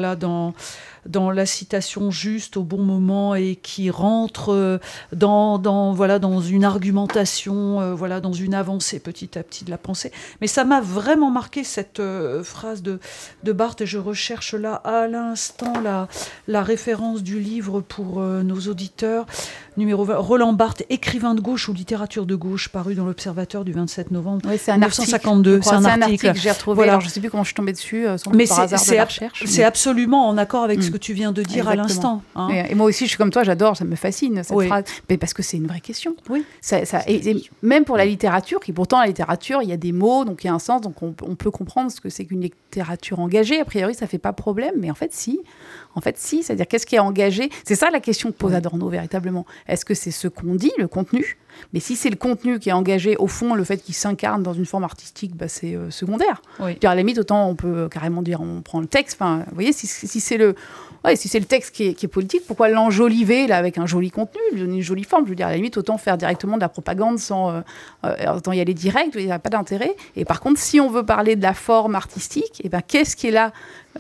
dans la citation juste au bon moment et qui rentre dans une argumentation, dans une avancée petit à petit de la pensée. Mais ça m'a vraiment marqué cette phrase de Barthes, et je recherche là à l'instant la référence du livre pour nos auditeurs. Numéro 20, Roland Barthes, écrivain de gauche ou littérature de gauche, paru dans l'Observateur du 27 novembre 1952. C'est un article que j'ai retrouvé. Alors, je ne sais plus comment je suis tombée dessus, sans doute par hasard de la recherche. C'est absolument en accord avec ce que tu viens de dire Exactement. à l'instant. Hein. Et moi aussi, je suis comme toi, j'adore, ça me fascine cette phrase, mais parce que c'est une vraie question. Oui. Et même pour la littérature, qui pourtant la littérature, il y a des mots, donc il y a un sens, donc on peut comprendre ce que c'est qu'une littérature engagée. A priori, ça fait pas problème, mais en fait, si. C'est-à-dire qu'est-ce qui est engagé ? C'est ça la question que pose Adorno véritablement. Est-ce que c'est ce qu'on dit, le contenu ? Mais si c'est le contenu qui est engagé, au fond, le fait qu'il s'incarne dans une forme artistique, c'est secondaire. Oui. À la limite, autant on peut carrément dire, on prend le texte. Enfin, vous voyez, si c'est le texte qui est politique, pourquoi l'enjoliver là avec un joli contenu, lui donner une jolie forme ? Je veux dire, à la limite, autant faire directement de la propagande sans autant y aller direct. Il n'y a pas d'intérêt. Et par contre, si on veut parler de la forme artistique, et ben qu'est-ce qui est là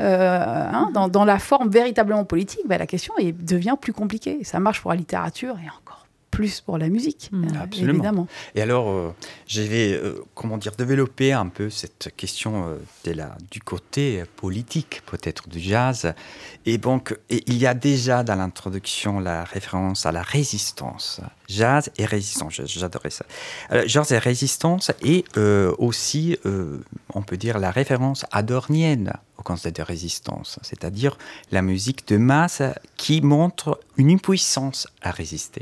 dans la forme véritablement politique ? La question devient plus compliquée. Et ça marche pour la littérature et encore plus pour la musique, Absolument. évidemment. Et alors, je vais développer un peu cette question du côté politique, peut-être, du jazz. Et donc, il y a déjà dans l'introduction la référence à la résistance. Jazz et résistance, j'adorais ça. Jazz et résistance et aussi, on peut dire, la référence adornienne au concept de résistance, c'est-à-dire la musique de masse qui montre une impuissance à résister.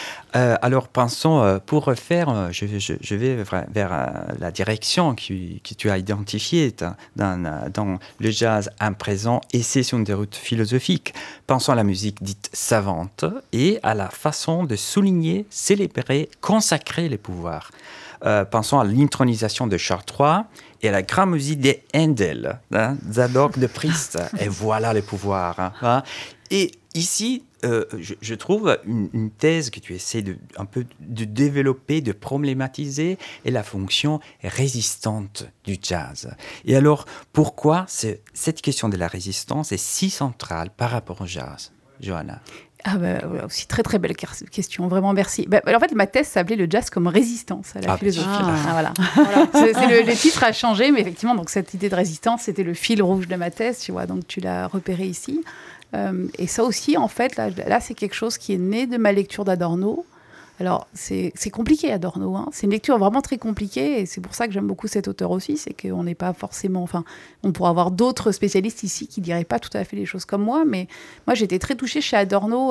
Alors pensons, pour refaire, je vais vers la direction que tu as identifiée dans le jazz un présent et c'est sur une route philosophique. Pensons à la musique dite savante et à la façon de souligner, célébrer, consacrer les pouvoirs. Pensons à l'intronisation de Charles III et à la grande musique des Handel, Zadok de Priest. Et voilà les pouvoirs. Et ici, je trouve une thèse que tu essaies un peu de développer, de problématiser, est la fonction résistante du jazz. Et alors, pourquoi cette question de la résistance est si centrale par rapport au jazz, Johanna ? Aussi très très belle question, vraiment merci. En fait, ma thèse s'appelait le jazz comme résistance à la philosophie. Voilà. Le titre a changé, mais effectivement, donc cette idée de résistance, c'était le fil rouge de ma thèse, tu vois, donc tu l'as repéré ici. Et ça aussi, en fait, là, c'est quelque chose qui est né de ma lecture d'Adorno. Alors, c'est compliqué, Adorno. C'est une lecture vraiment très compliquée, et c'est pour ça que j'aime beaucoup cet auteur aussi, c'est qu'on n'est pas forcément... Enfin, on pourrait avoir d'autres spécialistes ici qui ne diraient pas tout à fait les choses comme moi, mais moi, j'étais très touchée chez Adorno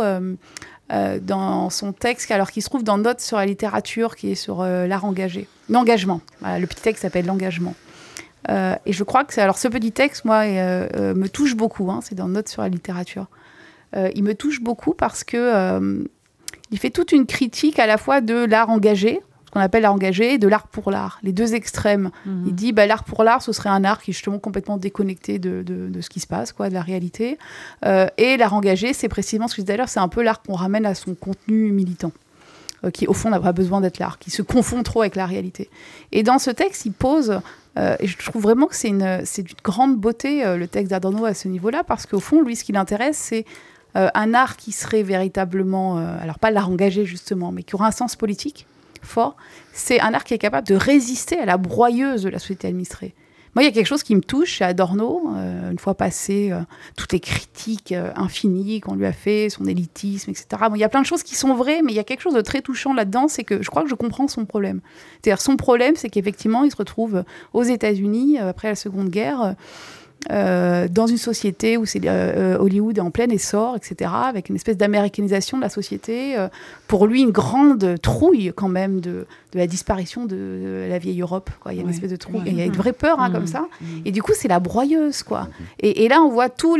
dans son texte, alors qu'il se trouve dans Notes sur la littérature, qui est sur l'art engagé. L'engagement. Voilà, le petit texte s'appelle L'engagement. Et je crois que alors ce petit texte, moi, me touche beaucoup. C'est dans Notes sur la littérature. Il me touche beaucoup parce que il fait toute une critique à la fois de l'art engagé, ce qu'on appelle l'art engagé, et de l'art pour l'art, les deux extrêmes. Il dit l'art pour l'art, ce serait un art qui est justement complètement déconnecté de ce qui se passe, de la réalité. Et l'art engagé, c'est précisément ce que je disais d'ailleurs, c'est un peu l'art qu'on ramène à son contenu militant, qui au fond n'a pas besoin d'être l'art, qui se confond trop avec la réalité. Et dans ce texte, il pose... et je trouve vraiment que c'est d'une grande beauté, le texte d'Adorno à ce niveau-là, parce qu'au fond, lui, ce qui l'intéresse, c'est un art qui serait véritablement... alors pas l'art engagé, justement, mais qui aura un sens politique fort. C'est un art qui est capable de résister à la broyeuse de la société administrée. Moi, il y a quelque chose qui me touche chez Adorno, une fois passé toutes les critiques infinies qu'on lui a fait, son élitisme, etc. Il y a plein de choses qui sont vraies, mais il y a quelque chose de très touchant là-dedans, c'est que je crois que je comprends son problème. C'est-à-dire, son problème, c'est qu'effectivement, il se retrouve aux États-Unis, après la Seconde Guerre, dans une société où c'est Hollywood est en plein essor, etc., avec une espèce d'américanisation de la société. Pour lui, une grande trouille quand même de la disparition de la vieille Europe. Il y a une espèce de trouille, il y a une vraie peur comme ça. Et du coup, c'est la broyeuse, quoi. Et là, on voit tout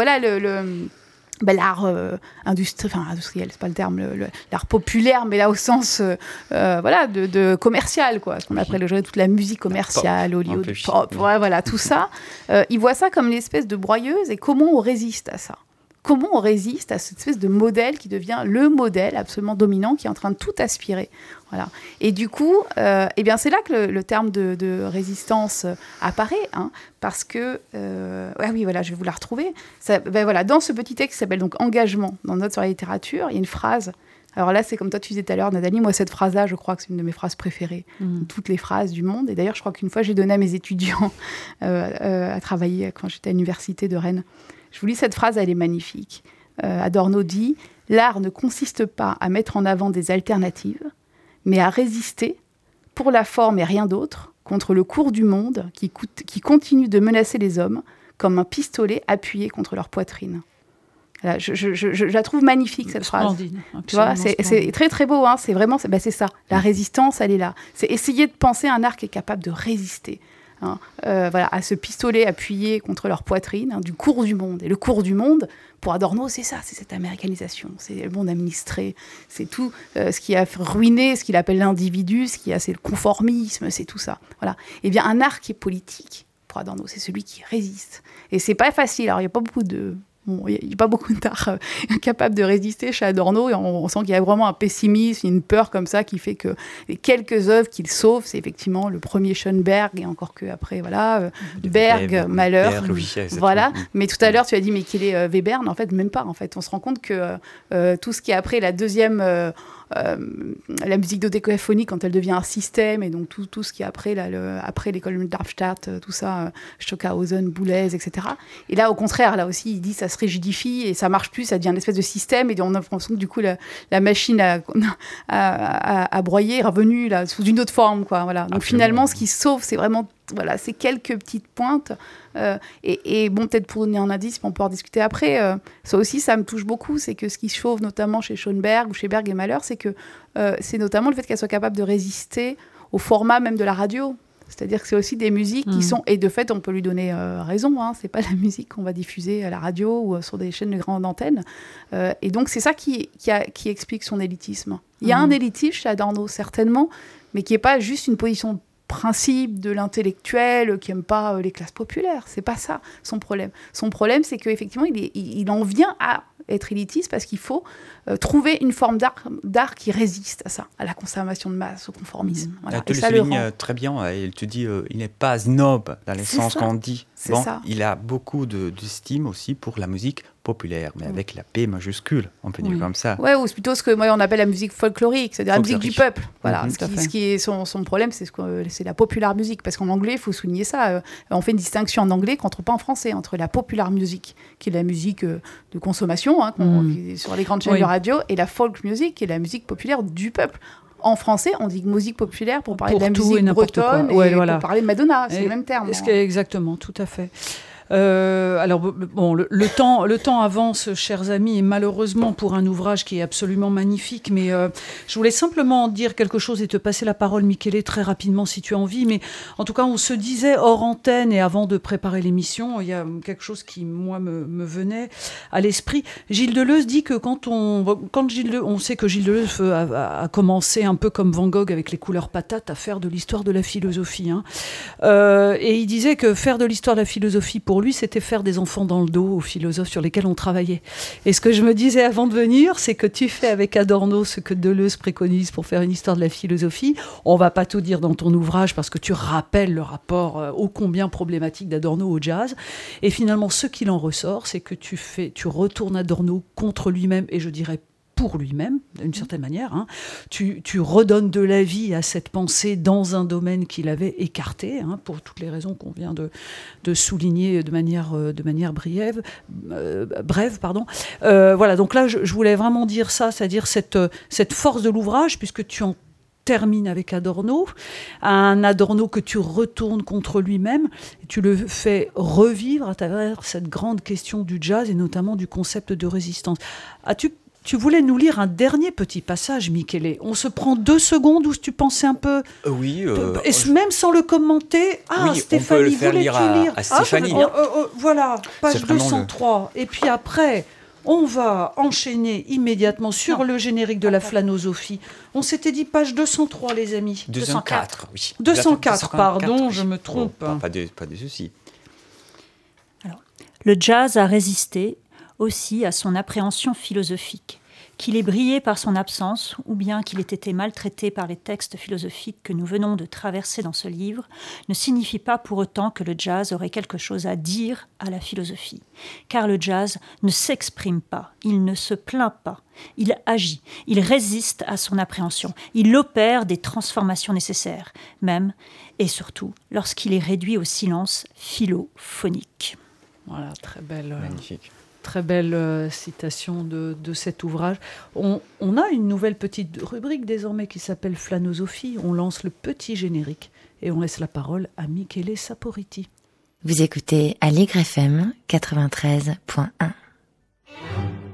l'art industriel, c'est pas le terme, l'art populaire, mais là au sens de commercial, quoi, ce qu'on appelle aujourd'hui toute la musique commerciale, Hollywood, pop, tout ça. Il voit ça comme une espèce de broyeuse, et comment on résiste à ça ? Comment on résiste à cette espèce de modèle qui devient le modèle absolument dominant, qui est en train de tout aspirer. Voilà. Et du coup, c'est là que le terme de résistance apparaît, parce que... je vais vous la retrouver. Ça, dans ce petit texte qui s'appelle donc « Engagement », dans Notes sur la littérature, il y a une phrase. Alors là, c'est comme toi tu disais tout à l'heure, Nathalie, moi cette phrase-là, je crois que c'est une de mes phrases préférées, de toutes les phrases du monde. Et d'ailleurs, je crois qu'une fois, j'ai donné à mes étudiants à travailler quand j'étais à l'université de Rennes. Je vous lis cette phrase, elle est magnifique. Adorno dit « L'art ne consiste pas à mettre en avant des alternatives, mais à résister, pour la forme et rien d'autre, contre le cours du monde qui continue de menacer les hommes comme un pistolet appuyé contre leur poitrine. » Voilà, je la trouve magnifique, cette phrase. Tu vois, c'est très très beau, hein. C'est vraiment, c'est ça. La résistance, elle est là. C'est essayer de penser un art qui est capable de résister. Hein, voilà, à ce pistolet appuyé contre leur poitrine, hein, du cours du monde. Et le cours du monde, pour Adorno, c'est ça, c'est cette américanisation, c'est le monde administré, c'est tout ce qui a ruiné ce qu'il appelle l'individu, c'est le conformisme, c'est tout ça. Voilà. Et bien, un art qui est politique, pour Adorno, c'est celui qui résiste. Et c'est pas facile. Alors, il n'y a pas beaucoup de... Bon, il n'y a pas beaucoup d'art capable de résister chez Adorno, et on sent qu'il y a vraiment un pessimisme, une peur comme ça qui fait que les quelques œuvres qu'il sauve, c'est effectivement le premier Schoenberg, et encore qu'après, voilà, Berg, Mahler, voilà. Mais tout à l'heure, tu as dit, mais quel est Webern? En fait, même pas. En fait, on se rend compte que tout ce qui est après la deuxième... la musique dodécaphonique quand elle devient un système, et donc tout ce qui est après, après l'école de Darmstadt, tout ça, Stockhausen, Boulez, etc. Et là, au contraire, là aussi, il dit ça se rigidifie et ça marche plus, ça devient une espèce de système, et on a l'impression que du coup, la machine à broyer est revenue là, sous une autre forme, quoi. Voilà. Donc finalement, ce qui sauve, c'est vraiment ces quelques petites pointes. Et bon, peut-être pour donner un indice, on peut en discuter après, ça aussi, ça me touche beaucoup, c'est que ce qui chauffe notamment chez Schoenberg ou chez Berg et Mahler, c'est que c'est notamment le fait qu'elle soit capable de résister au format même de la radio. C'est-à-dire que c'est aussi des musiques qui sont... Et de fait, on peut lui donner raison, hein, c'est pas la musique qu'on va diffuser à la radio ou sur des chaînes de grande antenne. Et donc, c'est ça qui explique son élitisme. Il y a un élitisme chez Adorno, certainement, mais qui n'est pas juste une position principe de l'intellectuel qui n'aime pas les classes populaires. C'est pas ça son problème. Son problème, c'est qu'effectivement, il en vient à être élitiste parce qu'il faut trouver une forme d'art qui résiste à ça, à la consommation de masse, au conformisme. Voilà. Tu le soulignes très bien. Il te dit il n'est pas snob dans le sens qu'on dit. Bon, il a beaucoup d'estime aussi pour la musique populaire, mais avec la P majuscule, on peut dire comme ça. Ouais, ou c'est plutôt ce que moi on appelle la musique folklorique, c'est-à-dire la musique du peuple. Voilà. Ce qui est son problème, c'est la popular music, parce qu'en anglais, il faut souligner ça. On fait une distinction en anglais pas en français, entre la popular music, qui est la musique de consommation, hein, qui est sur les grandes chaînes de radio, et la folk music, qui est la musique populaire du peuple. En français, on dit musique populaire pour parler de la musique bretonne et pour parler de Madonna, c'est le même terme. Exactement, tout à fait. Alors bon, le temps avance, chers amis, et malheureusement pour un ouvrage qui est absolument magnifique, mais je voulais simplement dire quelque chose et te passer la parole, Michele, très rapidement si tu as envie. Mais en tout cas, on se disait hors antenne et avant de préparer l'émission, il y a quelque chose qui moi me venait à l'esprit. Gilles Deleuze dit que on sait que Gilles Deleuze a commencé un peu comme Van Gogh avec les couleurs patates à faire de l'histoire de la philosophie, hein. Et il disait que faire de l'histoire de la philosophie pour lui, c'était faire des enfants dans le dos aux philosophes sur lesquels on travaillait. Et ce que je me disais avant de venir, c'est que tu fais avec Adorno ce que Deleuze préconise pour faire une histoire de la philosophie. On ne va pas tout dire dans ton ouvrage parce que tu rappelles le rapport ô combien problématique d'Adorno au jazz. Et finalement, ce qu'il en ressort, c'est que tu retournes Adorno contre lui-même, et je dirais pour lui-même, d'une certaine manière, hein. Tu redonnes de la vie à cette pensée dans un domaine qu'il avait écarté, hein, pour toutes les raisons qu'on vient de souligner de manière brève. Voilà, donc là, je voulais vraiment dire ça, c'est-à-dire cette force de l'ouvrage, puisque tu en termines avec Adorno, un Adorno que tu retournes contre lui-même, et tu le fais revivre à travers cette grande question du jazz, et notamment du concept de résistance. Tu voulais nous lire un dernier petit passage, Michele. On se prend 2 secondes où tu pensais un peu... Oui. Et même sans le commenter. Oui, Stéphanie, voulais-tu lire à Stéphanie. Voilà, page 203. Et puis après, on va enchaîner immédiatement sur le générique de la Flanosophie. On s'était dit page 203, les amis. 204, oui. 204, pardon, je me trompe. Pas de souci. Alors, le jazz a résisté aussi à son appréhension philosophique. Qu'il ait brillé par son absence, ou bien qu'il ait été maltraité par les textes philosophiques que nous venons de traverser dans ce livre, ne signifie pas pour autant que le jazz aurait quelque chose à dire à la philosophie. Car le jazz ne s'exprime pas, il ne se plaint pas, il agit, il résiste à son appréhension, il opère des transformations nécessaires, même et surtout lorsqu'il est réduit au silence philophonique. Voilà, très belle. Magnifique. Très belle citation de cet ouvrage. On a une nouvelle petite rubrique désormais qui s'appelle Flanosophie. On lance le petit générique et on laisse la parole à Michele Saporiti. Vous écoutez Aligre FM 93.1.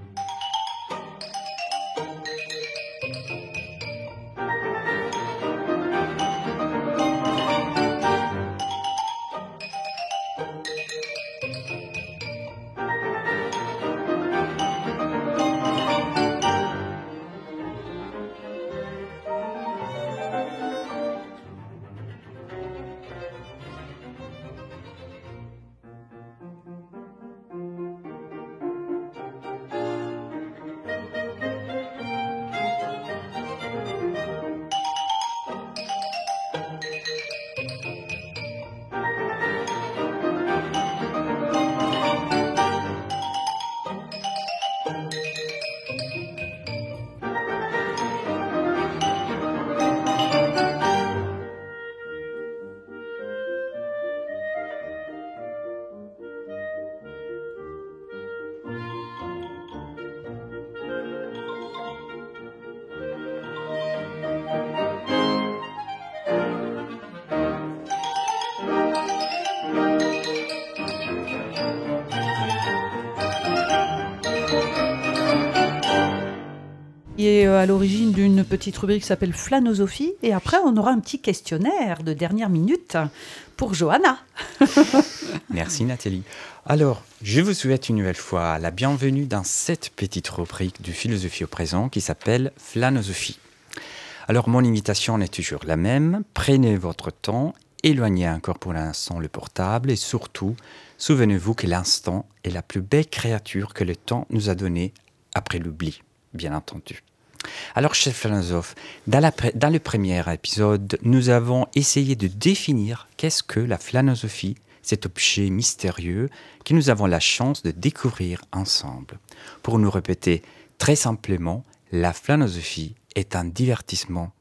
qui est à l'origine d'une petite rubrique qui s'appelle Flanosophie. Et après, on aura un petit questionnaire de dernière minute pour Johanna. Merci Nathalie. Alors, je vous souhaite une nouvelle fois la bienvenue dans cette petite rubrique de philosophie au présent qui s'appelle Flanosophie. Alors, mon invitation est toujours la même. Prenez votre temps, éloignez encore pour l'instant le portable et surtout, souvenez-vous que l'instant est la plus belle créature que le temps nous a donnée après l'oubli, bien entendu. Alors, chers philosophes, dans le premier épisode, nous avons essayé de définir qu'est-ce que la flanosophie, cet objet mystérieux que nous avons la chance de découvrir ensemble. Pour nous répéter très simplement, la flanosophie est un divertissement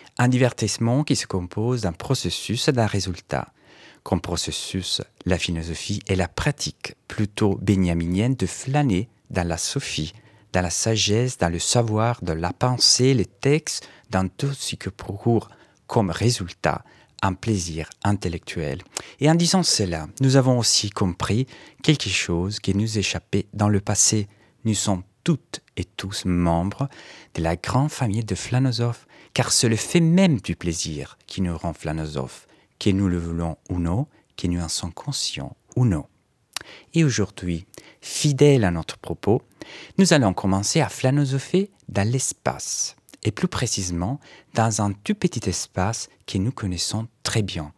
qui se compose d'un processus et d'un résultat. Comme processus, la philosophie est la pratique plutôt benjaminienne de flâner dans la sophie, dans la sagesse, dans le savoir, dans la pensée, les textes, dans tout ce que procure comme résultat un plaisir intellectuel. Et en disant cela, nous avons aussi compris quelque chose qui nous échappait dans le passé. Nous sommes toutes et tous membres de la grande famille de Flanosophes, car c'est le fait même du plaisir qui nous rend Flanosophes, que nous le voulons ou non, que nous en sommes conscients ou non. Et aujourd'hui, fidèle à notre propos, nous allons commencer à flanosopher dans l'espace, et plus précisément dans un tout petit espace que nous connaissons très bien.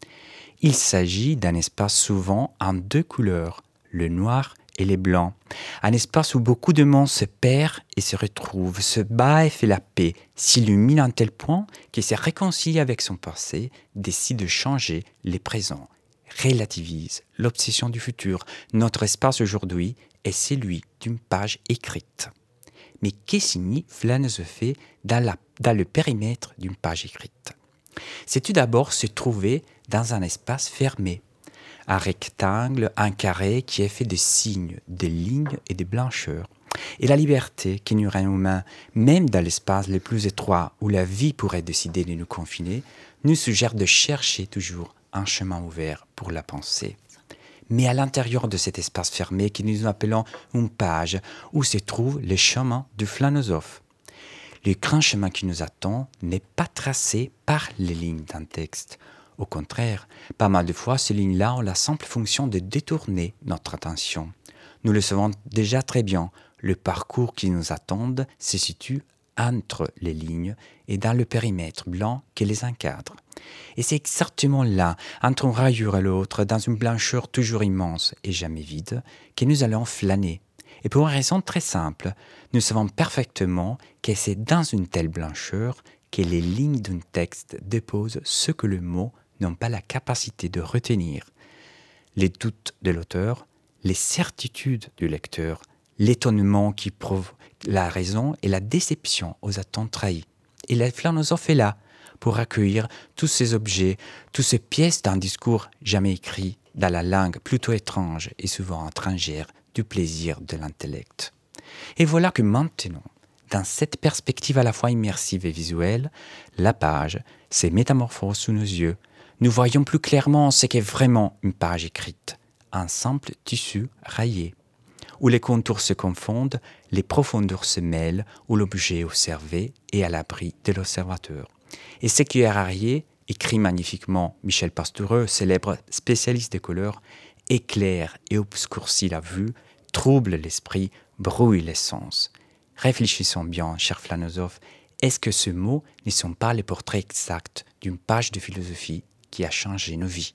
Il s'agit d'un espace souvent en deux couleurs, le noir et le blanc. Un espace où beaucoup de monde se perd et se retrouve, se bat et fait la paix, s'illumine à un tel point qu'il se réconcilie avec son passé, décide de changer les présents, relativise l'obsession du futur. Notre espace aujourd'hui est celui d'une page écrite. Mais qu'est-ce que signifie flanosopher dans le périmètre d'une page écrite? C'est tout d'abord se trouver dans un espace fermé, un rectangle, un carré qui est fait de signes, de lignes et de blancheurs. Et la liberté qui nous rend humains, même dans l'espace le plus étroit où la vie pourrait décider de nous confiner, nous suggère de chercher toujours un chemin ouvert pour la pensée. Mais à l'intérieur de cet espace fermé que nous appelons une page, où se trouve le chemin du flanosophe. Le grand chemin qui nous attend n'est pas tracé par les lignes d'un texte. Au contraire, pas mal de fois, ces lignes-là ont la simple fonction de détourner notre attention. Nous le savons déjà très bien, le parcours qui nous attend se situe entre les lignes et dans le périmètre blanc qui les encadre. Et c'est exactement là, entre une rayure et l'autre, dans une blancheur toujours immense et jamais vide, que nous allons flâner. Et pour une raison très simple, nous savons parfaitement que c'est dans une telle blancheur que les lignes d'un texte déposent ce que le mot n'a pas la capacité de retenir. Les doutes de l'auteur, les certitudes du lecteur, l'étonnement qui prouve la raison et la déception aux attentes trahies. Et la flanosophe est là pour accueillir tous ces objets, toutes ces pièces d'un discours jamais écrit dans la langue plutôt étrange et souvent étrangère du plaisir de l'intellect. Et voilà que maintenant, dans cette perspective à la fois immersive et visuelle, la page se métamorphose sous nos yeux. Nous voyons plus clairement ce qu'est vraiment une page écrite, un simple tissu rayé, où les contours se confondent, les profondeurs se mêlent, où l'objet est observé et à l'abri de l'observateur. Et ce qui est rayé, écrit magnifiquement Michel Pastoureux, célèbre spécialiste des couleurs, éclaire et obscurcit la vue, trouble l'esprit, brouille les sens. Réfléchissons bien, chers flanosophes, est-ce que ce mot ne sont pas les portraits exacts d'une page de philosophie qui a changé nos vies?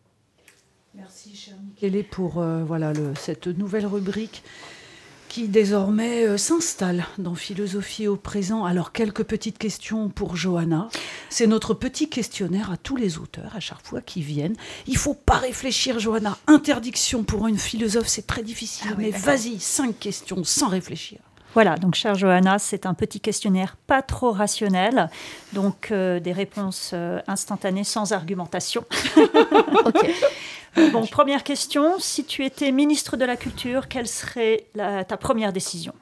Merci, cher Michele, pour cette nouvelle rubrique qui désormais s'installe dans Philosophie au présent. Alors, quelques petites questions pour Johanna. C'est notre petit questionnaire à tous les auteurs, à chaque fois qu'ils viennent. Il ne faut pas réfléchir, Johanna. Interdiction pour une philosophe, c'est très difficile. Mais vas-y, 5 questions sans réfléchir. Voilà, donc chère Johanna, c'est un petit questionnaire pas trop rationnel, donc des réponses instantanées sans argumentation. Ok. Bon, première question, si tu étais ministre de la Culture, quelle serait ta première décision?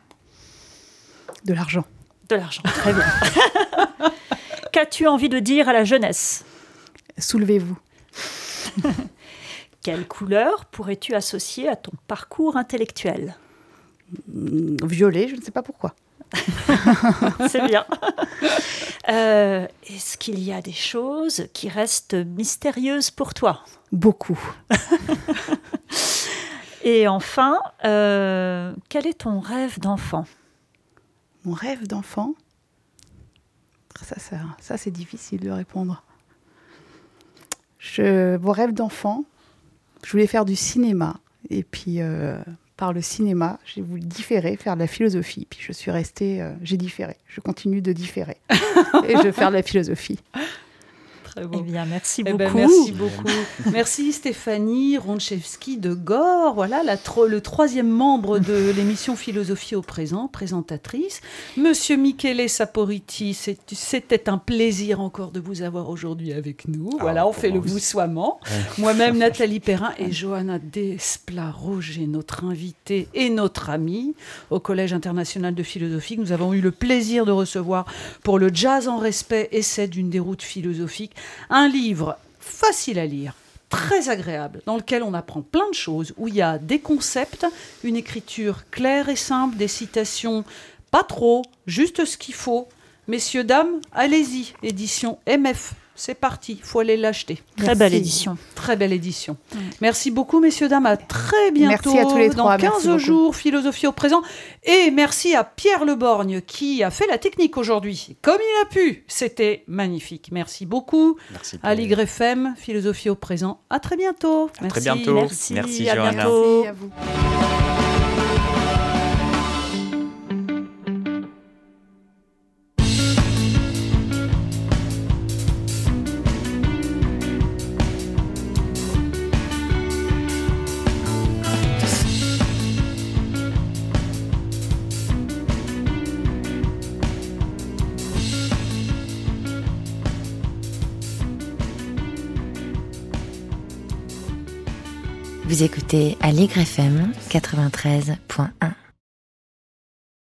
De l'argent. De l'argent, très bien. Qu'as-tu envie de dire à la jeunesse? Soulevez-vous. Quelle couleur pourrais-tu associer à ton parcours intellectuel? Violet, je ne sais pas pourquoi. C'est bien. Est-ce qu'il y a des choses qui restent mystérieuses pour toi ? Beaucoup. Et enfin, quel est ton rêve d'enfant ? Mon rêve d'enfant, ça c'est difficile de répondre. Mon rêve d'enfant, je voulais faire du cinéma. Et puis, par le cinéma, j'ai voulu différer, faire de la philosophie. Puis je suis restée, j'ai différé. Je continue de différer. Et je vais faire de la philosophie. Très beau. Eh bien, merci beaucoup. Merci beaucoup. Merci Stéphanie Ronchevski de Gorre, voilà le troisième membre de l'émission Philosophie au présent, présentatrice. Monsieur Michele Saporiti, c'était un plaisir encore de vous avoir aujourd'hui avec nous. Voilà, on fait le vousoiement. Moi-même, Nathalie Perrin et Johanna Desplat-Roger, notre invitée et notre amie au Collège international de philosophie, que nous avons eu le plaisir de recevoir pour le Jazz en respect, essai d'une déroute philosophique. Un livre facile à lire, très agréable, dans lequel on apprend plein de choses, où il y a des concepts, une écriture claire et simple, des citations pas trop, juste ce qu'il faut. Messieurs, dames, allez-y, édition MF. C'est parti, il faut aller l'acheter. Très belle édition. Très belle édition. Merci beaucoup, messieurs, dames. À très bientôt. Merci à tous les trois. Dans 15 jours, Philosophie au présent. Et merci à Pierre Leborgne qui a fait la technique aujourd'hui. Comme il a pu. C'était magnifique. Merci beaucoup. Merci. À Ligre FM, Philosophie au présent. À très bientôt. À très bientôt. Merci à Johanna. bientôt. Merci à vous. Vous écoutez Aligre FM 93.1.